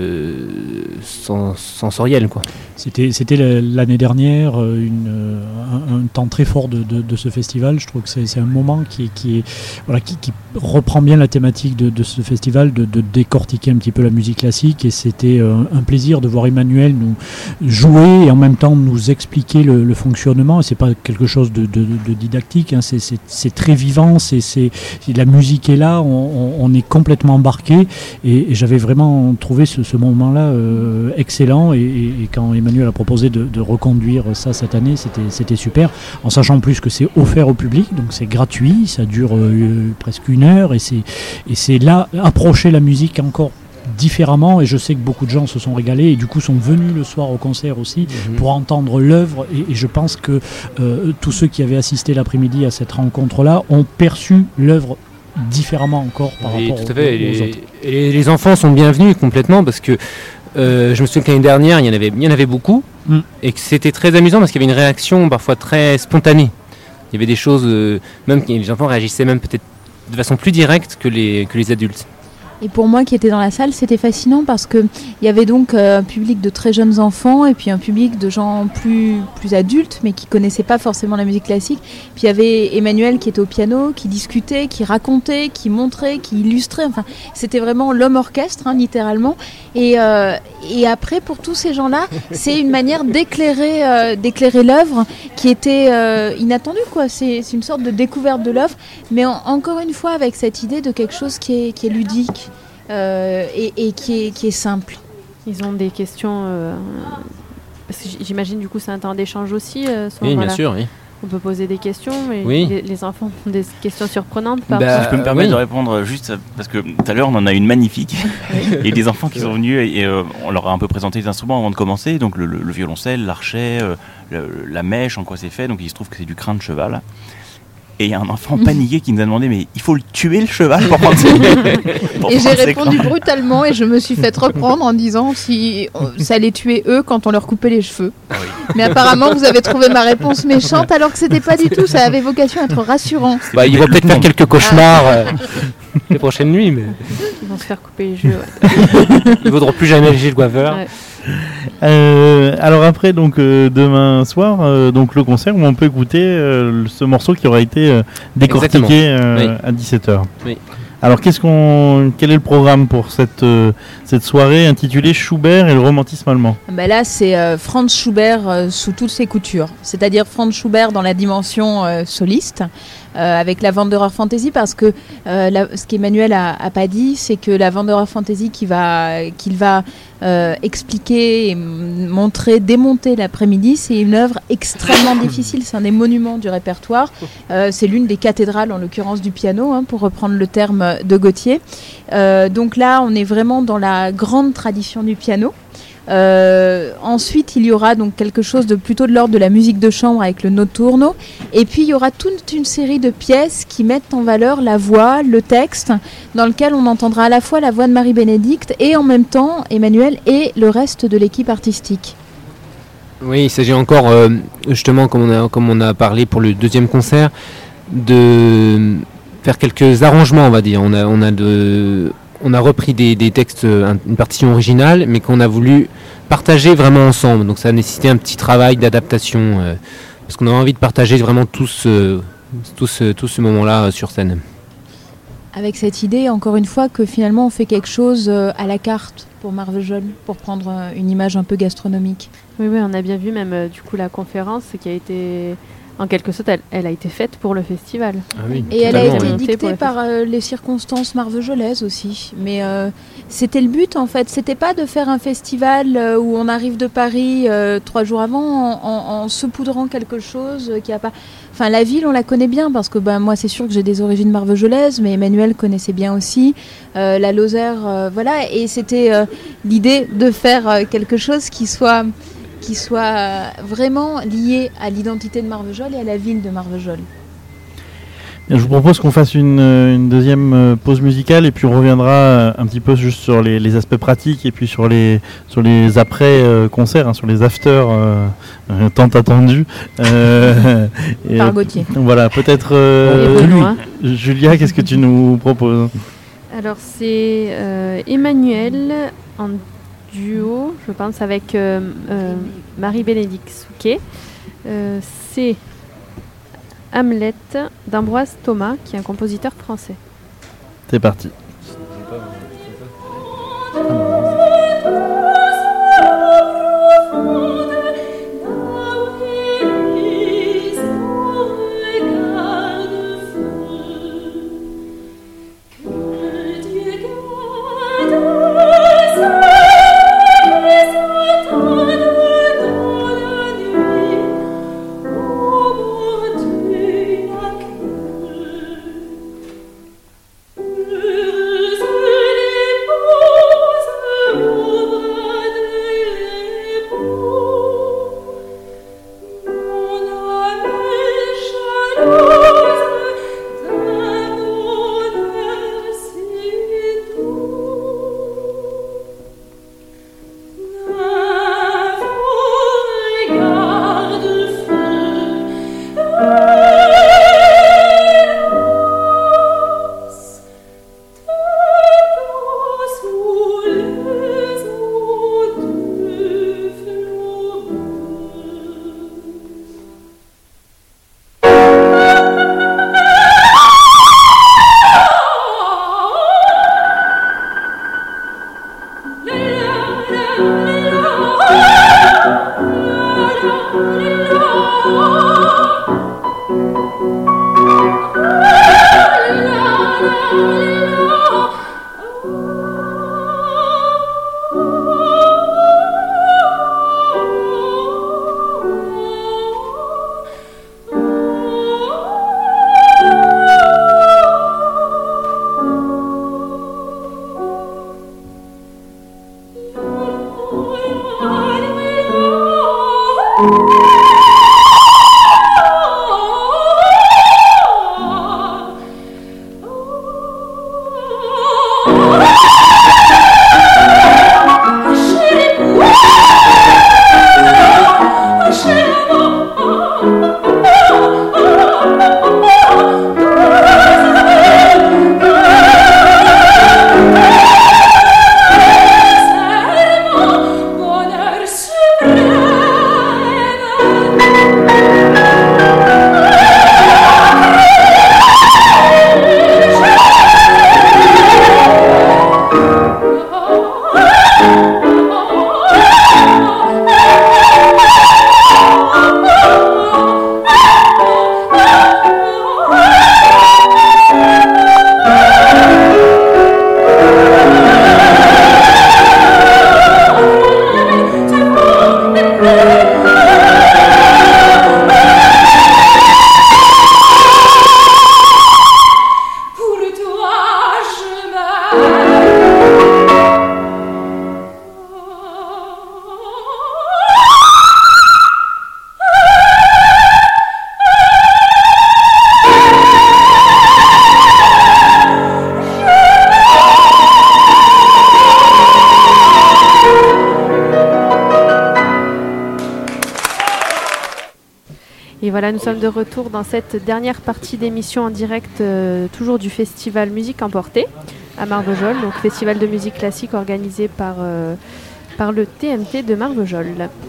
sensoriel, quoi. C'était l'année dernière un temps très fort de ce festival. Je trouve que c'est un moment qui reprend bien la thématique de ce festival, de décortiquer un petit peu la musique classique, et c'était un plaisir de voir Emmanuel nous jouer et en même temps nous expliquer le fonctionnement. Et c'est pas quelque chose de didactique, hein, c'est très vivant, la musique est là, on est complètement embarqué, et j'avais vraiment trouvé ce moment-là excellent, et quand Emmanuel a proposé de reconduire ça cette année, c'était super, en sachant plus que c'est offert au public, donc c'est gratuit, ça dure presque 1 heure, et c'est là approcher la musique encore différemment, et je sais que beaucoup de gens se sont régalés et du coup sont venus le soir au concert aussi pour entendre l'œuvre, et je pense que tous ceux qui avaient assisté l'après-midi à cette rencontre-là ont perçu l'œuvre différemment encore par rapport tout à fait. aux autres. Et les enfants sont bienvenus complètement, parce que je me souviens que l'année dernière il y en avait beaucoup, et que c'était très amusant parce qu'il y avait une réaction parfois très spontanée. Il y avait des choses, même les enfants réagissaient même peut-être de façon plus directe que les adultes. Et pour moi qui étais dans la salle, c'était fascinant parce qu'il y avait donc un public de très jeunes enfants et puis un public de gens plus adultes mais qui ne connaissaient pas forcément la musique classique. Puis il y avait Emmanuel qui était au piano, qui discutait, qui racontait, qui montrait, qui illustrait. Enfin, c'était vraiment l'homme orchestre, littéralement. Et après, pour tous ces gens-là, c'est une manière d'éclairer l'œuvre qui était inattendue, quoi. C'est une sorte de découverte de l'œuvre, mais encore une fois avec cette idée de quelque chose qui est ludique. Et qui est simple. Ils ont des questions. Parce que j'imagine du coup c'est un temps d'échange aussi. Oui, bien sûr, oui. On peut poser des questions, mais oui. les enfants ont des questions surprenantes. Si je peux me permettre de répondre juste, parce que tout à l'heure on en a une magnifique. Il y a des enfants qui sont venus et on leur a un peu présenté les instruments avant de commencer. Donc le violoncelle, l'archet, la mèche, en quoi c'est fait. Donc il se trouve que c'est du crin de cheval. Et il y a un enfant paniqué qui nous a demandé mais il faut le tuer le cheval pour prendre Et j'ai répondu brutalement et je me suis fait reprendre en disant si ça allait tuer eux quand on leur coupait les cheveux. Ah oui. Mais apparemment vous avez trouvé ma réponse méchante alors que c'était pas du tout, ça avait vocation à être rassurant. Ils vont peut-être faire quelques cauchemars les prochaines nuits, mais ils vont se faire couper les cheveux. Ils ne vaudront plus jamais chez le coiffeur. Ouais. Alors après donc demain soir donc le concert où on peut écouter ce morceau qui aura été décortiqué à 17h. Oui. Alors quel est le programme pour cette soirée intitulée Schubert et le romantisme allemand? Là c'est Franz Schubert sous toutes ses coutures, c'est-à-dire Franz Schubert dans la dimension soliste. Avec la Wanderer Fantasy, parce que ce qu'Emmanuel a pas dit, c'est que la Wanderer Fantasy qu'il va expliquer et montrer, démonter l'après-midi, c'est une œuvre extrêmement difficile, c'est un des monuments du répertoire, c'est l'une des cathédrales en l'occurrence du piano, pour reprendre le terme de Gautier. Donc là on est vraiment dans la grande tradition du piano. Ensuite il y aura donc quelque chose de plutôt de l'ordre de la musique de chambre avec le notturno, et puis il y aura toute une série de pièces qui mettent en valeur la voix, le texte, dans lequel on entendra à la fois la voix de Marie-Bénédicte et en même temps Emmanuel et le reste de l'équipe artistique. Oui, il s'agit encore justement comme on a parlé pour le deuxième concert de faire quelques arrangements, on va dire. On a repris des textes, une partition originale, mais qu'on a voulu partager vraiment ensemble. Donc ça a nécessité un petit travail d'adaptation, parce qu'on a envie de partager vraiment tout ce moment-là sur scène. Avec cette idée, encore une fois, que finalement on fait quelque chose à la carte pour Marvejols, pour prendre une image un peu gastronomique. Oui, on a bien vu même du coup la conférence qui a été... En quelque sorte, elle a été faite pour le festival. Ah oui, et elle a été oui. dictée par les circonstances marvejolaises aussi. Mais c'était le but en fait. C'était pas de faire un festival où on arrive de Paris 3 jours avant en saupoudrant quelque chose qui a pas. Enfin, la ville, on la connaît bien parce que moi, c'est sûr que j'ai des origines marvejolaises, mais Emmanuel connaissait bien aussi la Lozère, voilà. Et c'était l'idée de faire quelque chose qui soit vraiment lié à l'identité de Marvejols et à la ville de Marvejols. Je vous propose qu'on fasse une deuxième pause musicale et puis on reviendra un petit peu juste sur les aspects pratiques et puis sur les après-concerts, sur les afters tant attendus. Par Gautier. Voilà, peut-être Julia, qu'est-ce que tu nous proposes? Alors c'est Emmanuel en duo, je pense, avec Marie-Bénédicte Souquet. C'est Hamlet d'Ambroise Thomas, qui est un compositeur français. C'est parti. Dieu garde Et voilà, nous sommes de retour dans cette dernière partie d'émission en direct, toujours du festival Musique Emportée à Marvejols, donc festival de musique classique organisé par le TMT de Marvejols.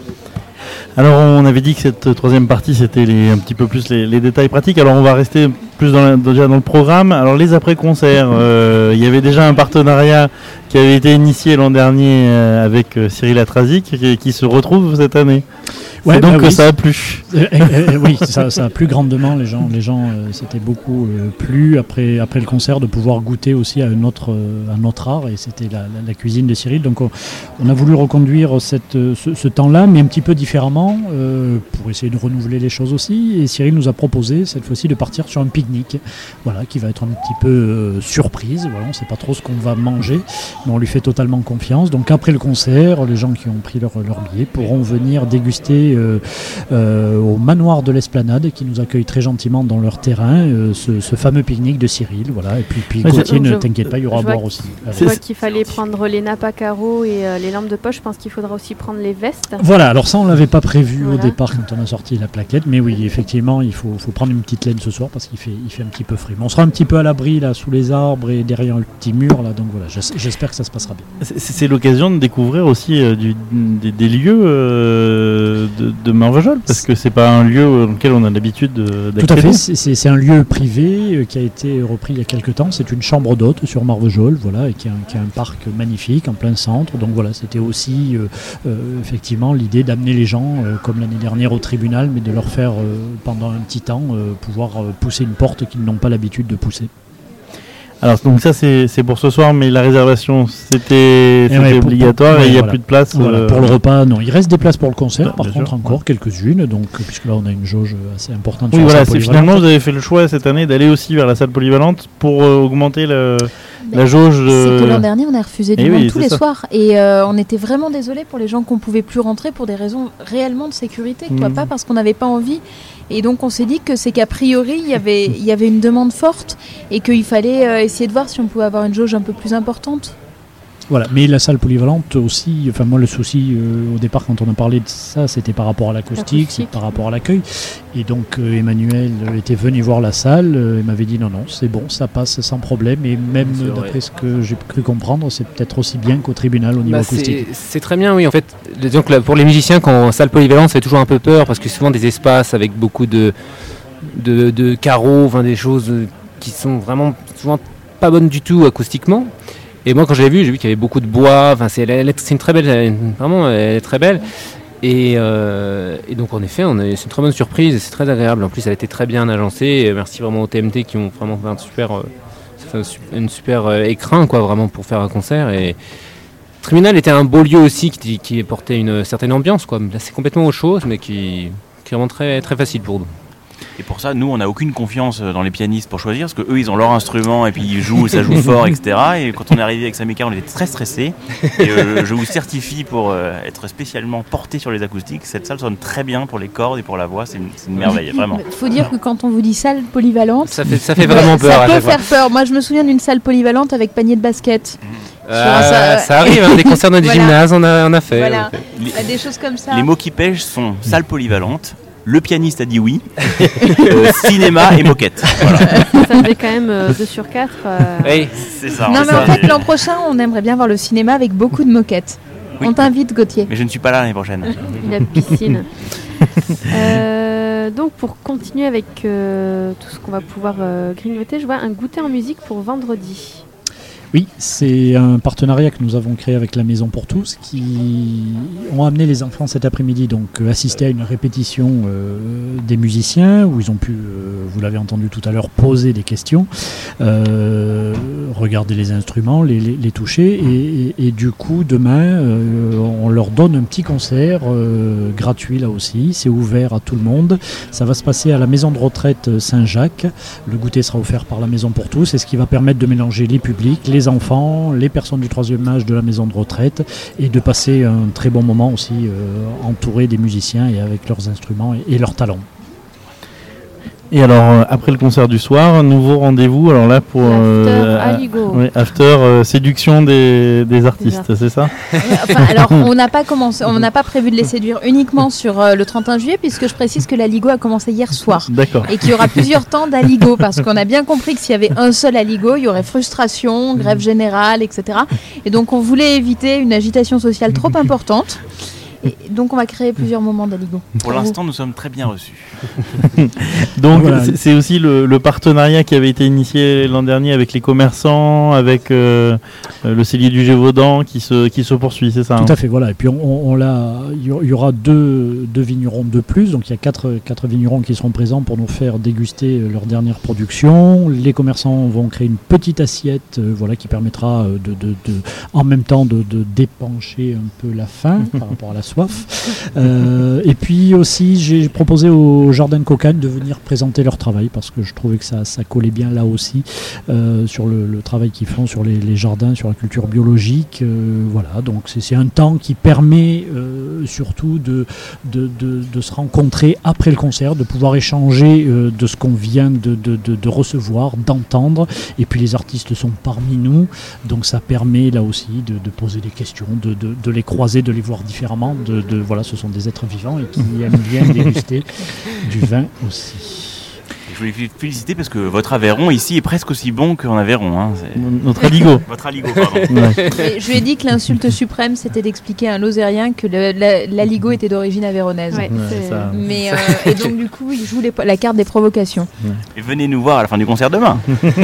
Alors on avait dit que cette troisième partie c'était un petit peu plus les détails pratiques, alors on va rester plus déjà dans le programme. Alors les après-concerts, il y avait déjà un partenariat qui avait été initié l'an dernier avec Cyril Atrazik qui se retrouve cette année. Ouais, donc oui. Ça a plu. Oui, ça a plu grandement. Les gens c'était beaucoup plu après le concert de pouvoir goûter aussi à un autre art, et c'était la cuisine de Cyril. Donc on a voulu reconduire ce temps-là, mais un petit peu différemment, pour essayer de renouveler les choses aussi. Et Cyril nous a proposé cette fois-ci de partir sur un pique-nique, voilà, qui va être un petit peu surprise. Voilà, on ne sait pas trop ce qu'on va manger, mais on lui fait totalement confiance. Donc après le concert, les gens qui ont pris leur billet pourront venir déguster au manoir de l'Esplanade, qui nous accueille très gentiment dans leur terrain, ce fameux pique-nique de Cyril, voilà. Et puis Gauthier, ne t'inquiète pas, il y aura à boire aussi. Je vois qu'il fallait prendre les nappes à carreaux et les lampes de poche. Je pense qu'il faudra aussi prendre les vestes. Voilà, alors ça on l'avait pas prévu au départ quand on a sorti la plaquette, mais oui, effectivement il faut prendre une petite laine ce soir parce qu'il fait un petit peu frais. Mais on sera un petit peu à l'abri là sous les arbres et derrière le petit mur là, donc voilà, j'espère que ça se passera bien. C'est l'occasion de découvrir aussi des lieux de Marvejols, parce que c'est pas un lieu dans lequel on a l'habitude d'accéder. Tout à fait, c'est un lieu privé qui a été repris il y a quelques temps. C'est une chambre d'hôte sur Marvejols, voilà, et qui a un parc magnifique en plein centre. Donc voilà, c'était aussi effectivement l'idée d'amener les gens, comme l'année dernière au tribunal, mais de leur faire pendant un petit temps pouvoir pousser une porte qu'ils n'ont pas l'habitude de pousser. Alors donc ça c'est pour ce soir, mais la réservation c'était obligatoire et il n'y a plus de place. Voilà, pour le repas, non. Il reste des places pour le concert, par contre encore quelques-unes, donc, puisque là on a une jauge assez importante. Oui, voilà, finalement vous avez fait le choix cette année d'aller aussi vers la salle polyvalente pour augmenter la jauge. C'est que l'an dernier on a refusé du monde tous les soirs, et on était vraiment désolés pour les gens qu'on ne pouvait plus rentrer pour des raisons réellement de sécurité, pas parce qu'on n'avait pas envie. Et donc on s'est dit que c'est qu'a priori il y avait une demande forte et qu'il fallait essayer de voir si on pouvait avoir une jauge un peu plus importante. Voilà, mais la salle polyvalente aussi, enfin moi le souci au départ quand on a parlé de ça, c'était par rapport à l'acoustique, c'est par rapport à l'accueil. Et donc Emmanuel était venu voir la salle, il m'avait dit non, c'est bon, ça passe sans problème. Et même d'après ce que j'ai cru comprendre, c'est peut-être aussi bien qu'au tribunal au niveau acoustique. C'est très bien, oui. En fait, donc, là, pour les musiciens, quand salle polyvalente, ça fait toujours un peu peur, parce que souvent des espaces avec beaucoup de carreaux, enfin, des choses qui sont vraiment souvent pas bonnes du tout acoustiquement. Et moi, quand j'ai vu qu'il y avait beaucoup de bois. Enfin, c'est une très belle, vraiment, elle est très belle. Et donc en effet, c'est une très bonne surprise et c'est très agréable. En plus, elle a été très bien agencée. Et merci vraiment au TMT qui ont vraiment fait une super écrin quoi, vraiment pour faire un concert. Et Triminal était un beau lieu aussi qui portait une certaine ambiance quoi. Là, c'est complètement autre chose, mais qui est vraiment très très facile pour nous. Et pour ça, nous, on n'a aucune confiance dans les pianistes pour choisir, parce qu'eux, ils ont leur instrument et puis ils jouent, ça joue fort, etc. Et quand on est arrivé avec Samika, on était très stressés. Et je vous certifie, pour être spécialement porté sur les acoustiques, cette salle sonne très bien pour les cordes et pour la voix. C'est une merveille, vraiment. Il faut dire que quand on vous dit salle polyvalente, ça fait vraiment peur. Ça peut faire peur. Moi, je me souviens d'une salle polyvalente avec panier de basket. Ça arrive, hein, des concerts dans des gymnases, on a fait. Voilà, des choses comme ça. Les mots qui pêchent sont salle polyvalente. Le pianiste a dit oui, cinéma et moquette. Voilà. Ça faisait quand même 2 sur 4. Oui, c'est ça. Non, mais en fait, l'an prochain, on aimerait bien voir le cinéma avec beaucoup de moquettes. Oui. On t'invite, Gauthier. Mais je ne suis pas là l'année prochaine. Il a piscine. Donc, pour continuer avec tout ce qu'on va pouvoir grignoter, je vois un goûter en musique pour vendredi. Oui, c'est un partenariat que nous avons créé avec la Maison pour tous qui ont amené les enfants cet après-midi donc assister à une répétition des musiciens où ils ont pu, vous l'avez entendu tout à l'heure, poser des questions, regarder les instruments, les toucher et du coup demain on leur donne un petit concert gratuit là aussi, c'est ouvert à tout le monde, ça va se passer à la maison de retraite Saint-Jacques, le goûter sera offert par la Maison pour tous et ce qui va permettre de mélanger les publics, les enfants, les personnes du 3e âge de la maison de retraite et de passer un très bon moment aussi entouré des musiciens et avec leurs instruments et leurs talents. Et alors, après le concert du soir, nouveau rendez-vous, alors là pour after séduction des artistes, c'est ça? Enfin, alors, on n'a pas prévu de les séduire uniquement sur le 31 juillet, puisque je précise que l'Aligo a commencé hier soir. D'accord. Et qu'il y aura plusieurs temps d'Aligo, parce qu'on a bien compris que s'il y avait un seul Aligo, il y aurait frustration, grève générale, etc. Et donc, on voulait éviter une agitation sociale trop importante. Et donc on va créer plusieurs moments d'Aligo. Pour l'instant, nous sommes très bien reçus. Donc voilà. C'est aussi le partenariat qui avait été initié l'an dernier avec les commerçants, avec le cellier du Gévaudan qui se poursuit, c'est ça? Tout à fait, voilà. Et puis il y aura deux vignerons de plus, donc il y a quatre vignerons qui seront présents pour nous faire déguster leur dernière production. Les commerçants vont créer une petite assiette qui permettra en même temps de dépencher un peu la faim par rapport à la soif. Et puis aussi j'ai proposé au Jardin de Cocagne de venir présenter leur travail parce que je trouvais que ça collait bien là aussi sur le travail qu'ils font sur les jardins, sur la culture biologique. Voilà, donc c'est un temps qui permet surtout de se rencontrer après le concert, de pouvoir échanger de ce qu'on vient de recevoir, d'entendre, et puis les artistes sont parmi nous, donc ça permet là aussi de poser des questions, de les croiser, de les voir différemment. Voilà, ce sont des êtres vivants et qui aiment bien déguster du vin aussi. Je voulais vous féliciter parce que votre Aveyron ici est presque aussi bon qu'en Aveyron. Hein. Notre Aligo. Votre Aligo, pardon. Ouais. Je lui ai dit que l'insulte suprême, c'était d'expliquer à un Lozérien que l'Aligo était d'origine avéronaise. Ouais, ça. Mais et donc du coup, il joue la carte des provocations. Ouais. Et venez nous voir à la fin du concert demain.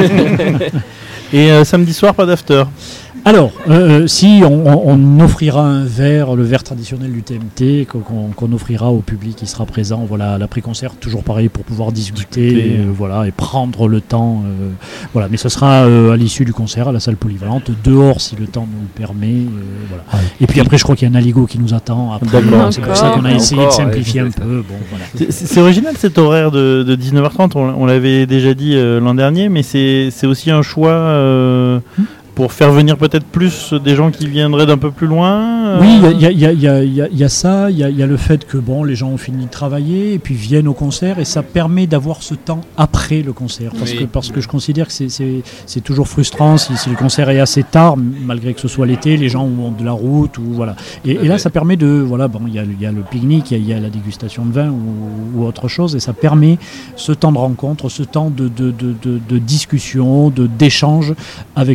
Et samedi soir, pas d'after? Alors, si on offrira un verre, le verre traditionnel du TMT, qu'on offrira au public qui sera présent, voilà, à l'après-concert, toujours pareil pour pouvoir discuter, voilà, et prendre le temps, voilà. Mais ce sera à l'issue du concert à la salle polyvalente, dehors si le temps nous le permet, voilà. Et puis après, je crois qu'il y a un Aligo qui nous attend. Après, c'est pour ça qu'on a essayé de simplifier un peu. Bon, voilà. C'est original cet horaire de 19h30. On l'avait déjà dit l'an dernier, mais c'est aussi un choix. Pour faire venir peut-être plus des gens qui viendraient d'un peu plus loin. Oui, il y a ça, il y a le fait que les gens ont fini de travailler et puis viennent au concert et ça permet d'avoir ce temps après le concert. Parce que je considère que c'est toujours frustrant si le concert est assez tard, malgré que ce soit l'été, les gens ont de la route ou voilà. Et là, ça permet de il y a le pique-nique, il y a la dégustation de vin ou autre chose et ça permet ce temps de rencontre, ce temps de discussion, d'échange avec le public.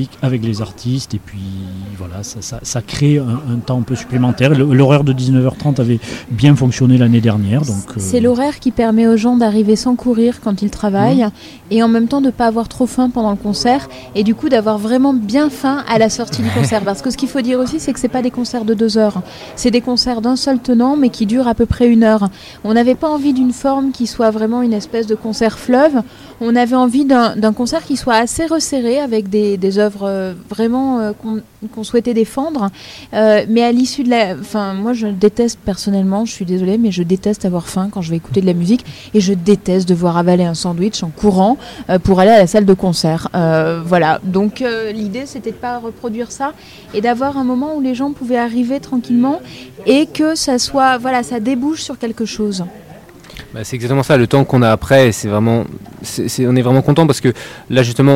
public, avec les artistes, et puis voilà, ça crée un temps un peu supplémentaire. L'horaire de 19h30 avait bien fonctionné l'année dernière. Donc, c'est l'horaire qui permet aux gens d'arriver sans courir quand ils travaillent, et en même temps de ne pas avoir trop faim pendant le concert, et du coup d'avoir vraiment bien faim à la sortie du concert. Parce que ce qu'il faut dire aussi, c'est que c'est pas des concerts de 2 heures, c'est des concerts d'un seul tenant, mais qui durent à peu près 1 heure. On n'avait pas envie d'une forme qui soit vraiment une espèce de concert fleuve, on avait envie d'un concert qui soit assez resserré, avec des œuvres vraiment qu'on souhaitait défendre, mais à l'issue de la... Enfin, moi je déteste personnellement, je suis désolée, mais je déteste avoir faim quand je vais écouter de la musique, et je déteste devoir avaler un sandwich en courant pour aller à la salle de concert. Voilà, donc l'idée c'était de pas reproduire ça, et d'avoir un moment où les gens pouvaient arriver tranquillement, et que ça soit, voilà, ça débouche sur quelque chose. C'est exactement ça, le temps qu'on a après, on est vraiment content, parce que là justement,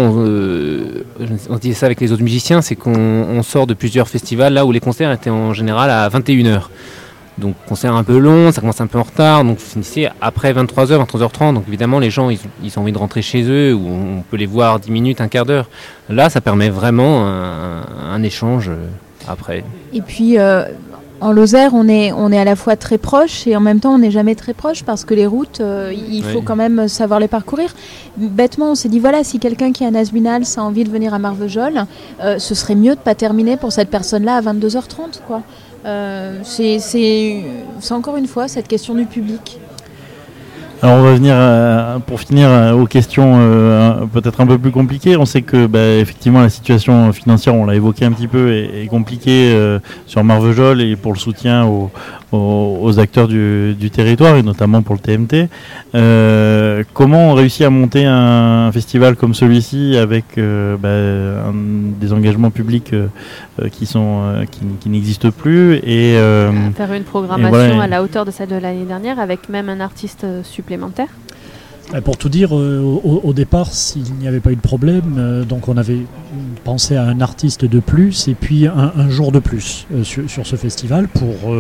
on disait ça avec les autres musiciens, c'est qu'on sort de plusieurs festivals là où les concerts étaient en général à 21h. Donc concert un peu long, ça commence un peu en retard, donc vous finissez après 23h, 23h30, donc évidemment les gens ils ont envie de rentrer chez eux, ou on peut les voir 10 minutes, un quart d'heure. Là ça permet vraiment un échange après. Et puis... en Lozère, on est à la fois très proche, et en même temps on n'est jamais très proche, parce que les routes, il faut quand même savoir les parcourir. Bêtement, on s'est dit, voilà, si quelqu'un qui est à Nasbinals a envie de venir à Marvejols, ce serait mieux de ne pas terminer pour cette personne-là à 22h30, quoi. C'est encore une fois cette question du public. Alors on va venir pour finir aux questions peut-être un peu plus compliquées. On sait que effectivement la situation financière, on l'a évoqué un petit peu, est compliquée sur Marvejols, et pour le soutien aux acteurs du territoire, et notamment pour le TMT. Comment on réussit à monter un festival comme celui-ci avec des engagements publics qui n'existent plus, et faire une programmation à la hauteur de celle de l'année dernière, avec même un artiste supplémentaire. Pour tout dire, au départ, s'il n'y avait pas eu de problème, donc on avait pensé à un artiste de plus, et puis un jour de plus sur ce festival pour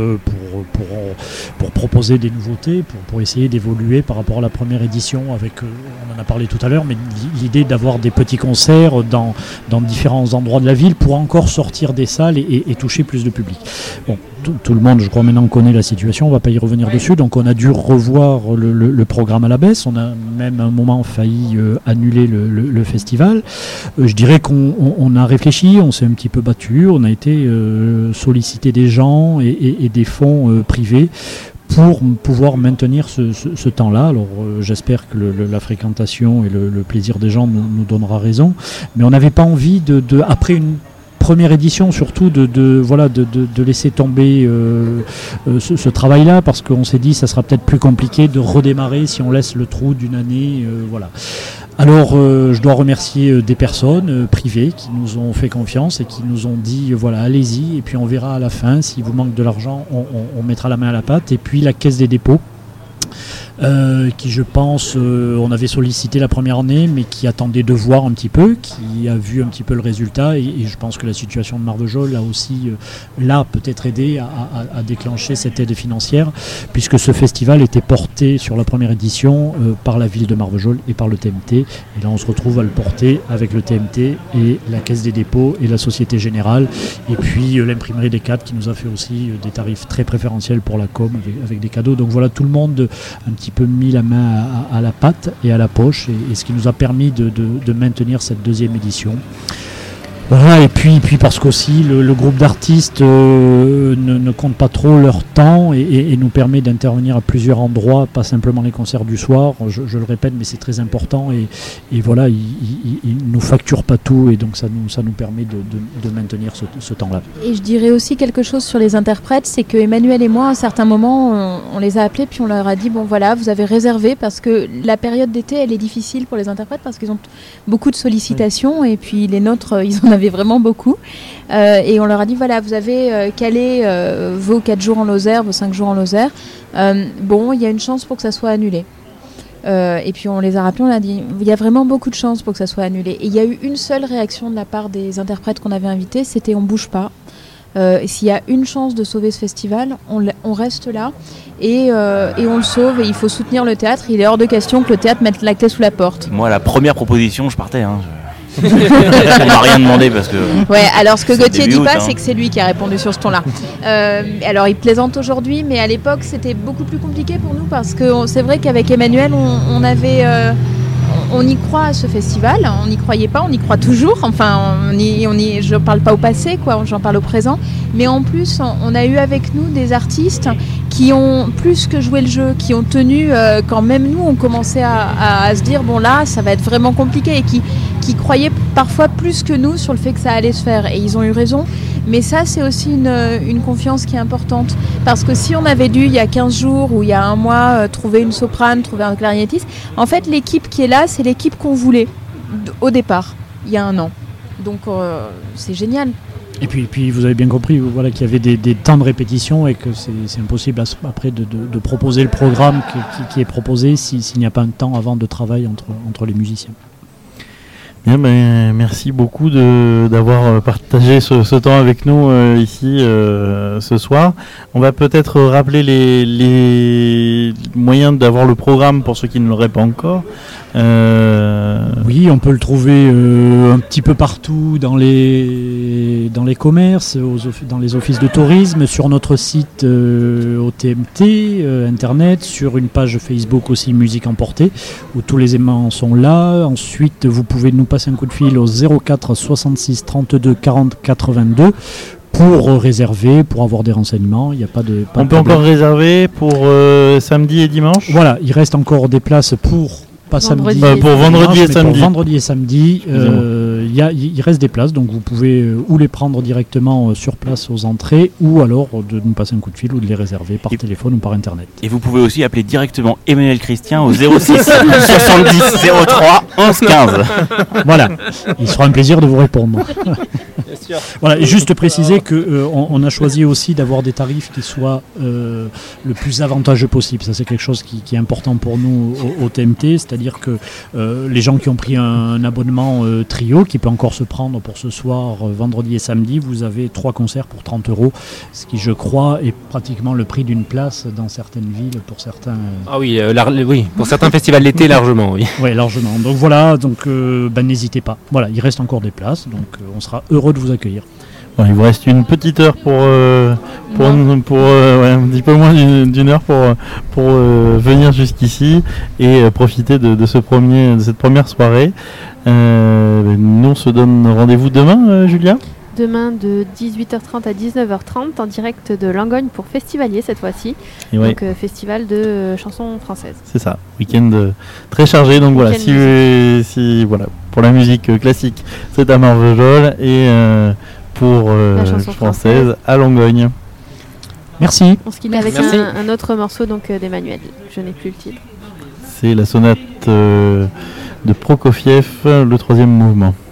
proposer des nouveautés, pour essayer d'évoluer par rapport à la première édition. Avec, on en a parlé tout à l'heure, mais l'idée d'avoir des petits concerts dans différents endroits de la ville pour encore sortir des salles et toucher plus de public. Bon, tout le monde, je crois maintenant, connaît la situation, on ne va pas y revenir dessus, donc on a dû revoir le programme à la baisse. On a même à un moment failli annuler le festival. Je dirais qu'on a réfléchi, on s'est un petit peu battu, on a été solliciter des gens et des fonds privés pour pouvoir maintenir ce temps-là. Alors j'espère que la fréquentation et le plaisir des gens nous donnera raison, mais on n'avait pas envie après une première édition surtout de laisser tomber ce travail-là, parce qu'on s'est dit ça sera peut-être plus compliqué de redémarrer si on laisse le trou d'une année. Voilà. Alors je dois remercier des personnes privées qui nous ont fait confiance et qui nous ont dit voilà, allez-y, et puis on verra à la fin, s'il vous manque de l'argent, on mettra la main à la pâte. Et puis la Caisse des dépôts, qui je pense on avait sollicité la première année, mais qui attendait de voir un petit peu, qui a vu un petit peu le résultat, et je pense que la situation de Marvejols a aussi peut-être aidé à déclencher cette aide financière, puisque ce festival était porté sur la première édition par la ville de Marvejols et par le TMT, et là on se retrouve à le porter avec le TMT et la Caisse des dépôts et la Société Générale, et puis l'imprimerie des cadres qui nous a fait aussi des tarifs très préférentiels pour la com avec des cadeaux. Donc voilà, tout le monde un petit peu mis la main à la pâte et à la poche, et ce qui nous a permis de maintenir cette deuxième édition. Voilà, et puis parce qu'aussi le groupe d'artistes ne compte pas trop leur temps et nous permet d'intervenir à plusieurs endroits, pas simplement les concerts du soir, je le répète, mais c'est très important, et voilà, ils ne nous facturent pas tout, et donc ça nous permet de maintenir ce temps-là. Et je dirais aussi quelque chose sur les interprètes, c'est que Emmanuel et moi, à un certain moment, on les a appelés, puis on leur a dit, bon voilà, vous avez réservé, parce que la période d'été, elle est difficile pour les interprètes, parce qu'ils ont beaucoup de sollicitations, et puis les nôtres, ils en avaient vraiment beaucoup, et on leur a dit voilà, vous avez calé vos 4 jours en Lozère, vos 5 jours en Lozère, bon, il y a une chance pour que ça soit annulé. Et puis on les a rappelés, on a dit il y a vraiment beaucoup de chances pour que ça soit annulé, et il y a eu une seule réaction de la part des interprètes qu'on avait invités, c'était on bouge pas. S'il y a une chance de sauver ce festival, on reste là, et on le sauve, et il faut soutenir le théâtre. Il est hors de question que le théâtre mette la clé sous la porte. Moi, la première proposition, je partais. On m'a rien demandé parce que. Ouais, alors ce que c'est Gauthier début dit août, pas, hein. c'est que c'est lui qui a répondu sur ce ton-là. Alors il plaisante aujourd'hui, mais à l'époque c'était beaucoup plus compliqué pour nous parce que c'est vrai qu'avec Emmanuel, on avait. On y croit à ce festival, on n'y croyait pas, on y croit toujours. Enfin, je ne parle pas au passé, quoi, j'en parle au présent. Mais en plus, on a eu avec nous des artistes qui ont plus que joué le jeu, qui ont tenu quand même nous, on commençait à se dire, bon là, ça va être vraiment compliqué, et qui croyaient parfois plus que nous sur le fait que ça allait se faire. Et ils ont eu raison. Mais ça, c'est aussi une confiance qui est importante. Parce que si on avait dû, il y a 15 jours ou il y a un mois, trouver une soprane, trouver un clarinettiste, en fait, l'équipe qui est là, c'est l'équipe qu'on voulait au départ, il y a un an. Donc, c'est génial. Et puis vous avez bien compris voilà, qu'il y avait des temps de répétition et que c'est impossible après de proposer le programme qui est proposé s'il n'y a pas un temps avant de travail entre les musiciens. Bien, merci beaucoup d'avoir partagé ce temps avec nous ici ce soir. On va peut-être rappeler les moyens d'avoir le programme pour ceux qui ne l'auraient pas encore. Oui, on peut le trouver un petit peu partout dans les commerces, dans les offices de tourisme, sur notre site au TMT, internet, sur une page Facebook aussi Musique Emportée, où tous les éléments sont là. Ensuite, vous pouvez nous passer un coup de fil au 04 66 32 40 82 pour réserver, pour avoir des renseignements. Il n'y a pas de on peut encore réserver pour samedi et dimanche. Voilà, il reste encore des places pour Vendredi vendredi et samedi. Pour vendredi et samedi, il reste des places, donc vous pouvez ou les prendre directement sur place aux entrées, ou alors de nous passer un coup de fil ou de les réserver par téléphone ou par internet. Et vous pouvez aussi appeler directement Emmanuel Christian au 06 70 03 11 15. Voilà, il sera un plaisir de vous répondre. Voilà, et juste préciser qu'on a choisi aussi d'avoir des tarifs qui soient le plus avantageux possible. Ça, c'est quelque chose qui est important pour nous au TMT, c'est-à-dire que les gens qui ont pris un abonnement trio, qui peut encore se prendre pour ce soir, vendredi et samedi, vous avez 3 concerts pour 30 €, ce qui, je crois, est pratiquement le prix d'une place dans certaines villes pour certains. Ah oui, oui, pour certains festivals d'été, largement, oui. Oui, largement. Donc voilà, n'hésitez pas. Voilà, il reste encore des places, donc on sera heureux de vous accueillir. Bon, il vous reste une petite heure pour un petit peu moins d'une heure pour venir jusqu'ici et profiter de cette première soirée. Nous, on se donne rendez-vous demain, Julia ? Demain de 18h30 à 19h30 en direct de Langogne pour Festivalier cette fois-ci. Et donc festival de chansons françaises. C'est ça, week-end très chargé. Donc voilà, si voilà, pour la musique classique, c'est à Marvejols et pour la chanson française à Langogne. Merci. On se quitte avec un autre morceau d'Emmanuel. Je n'ai plus le titre. C'est la sonate de Prokofiev, le 3e mouvement.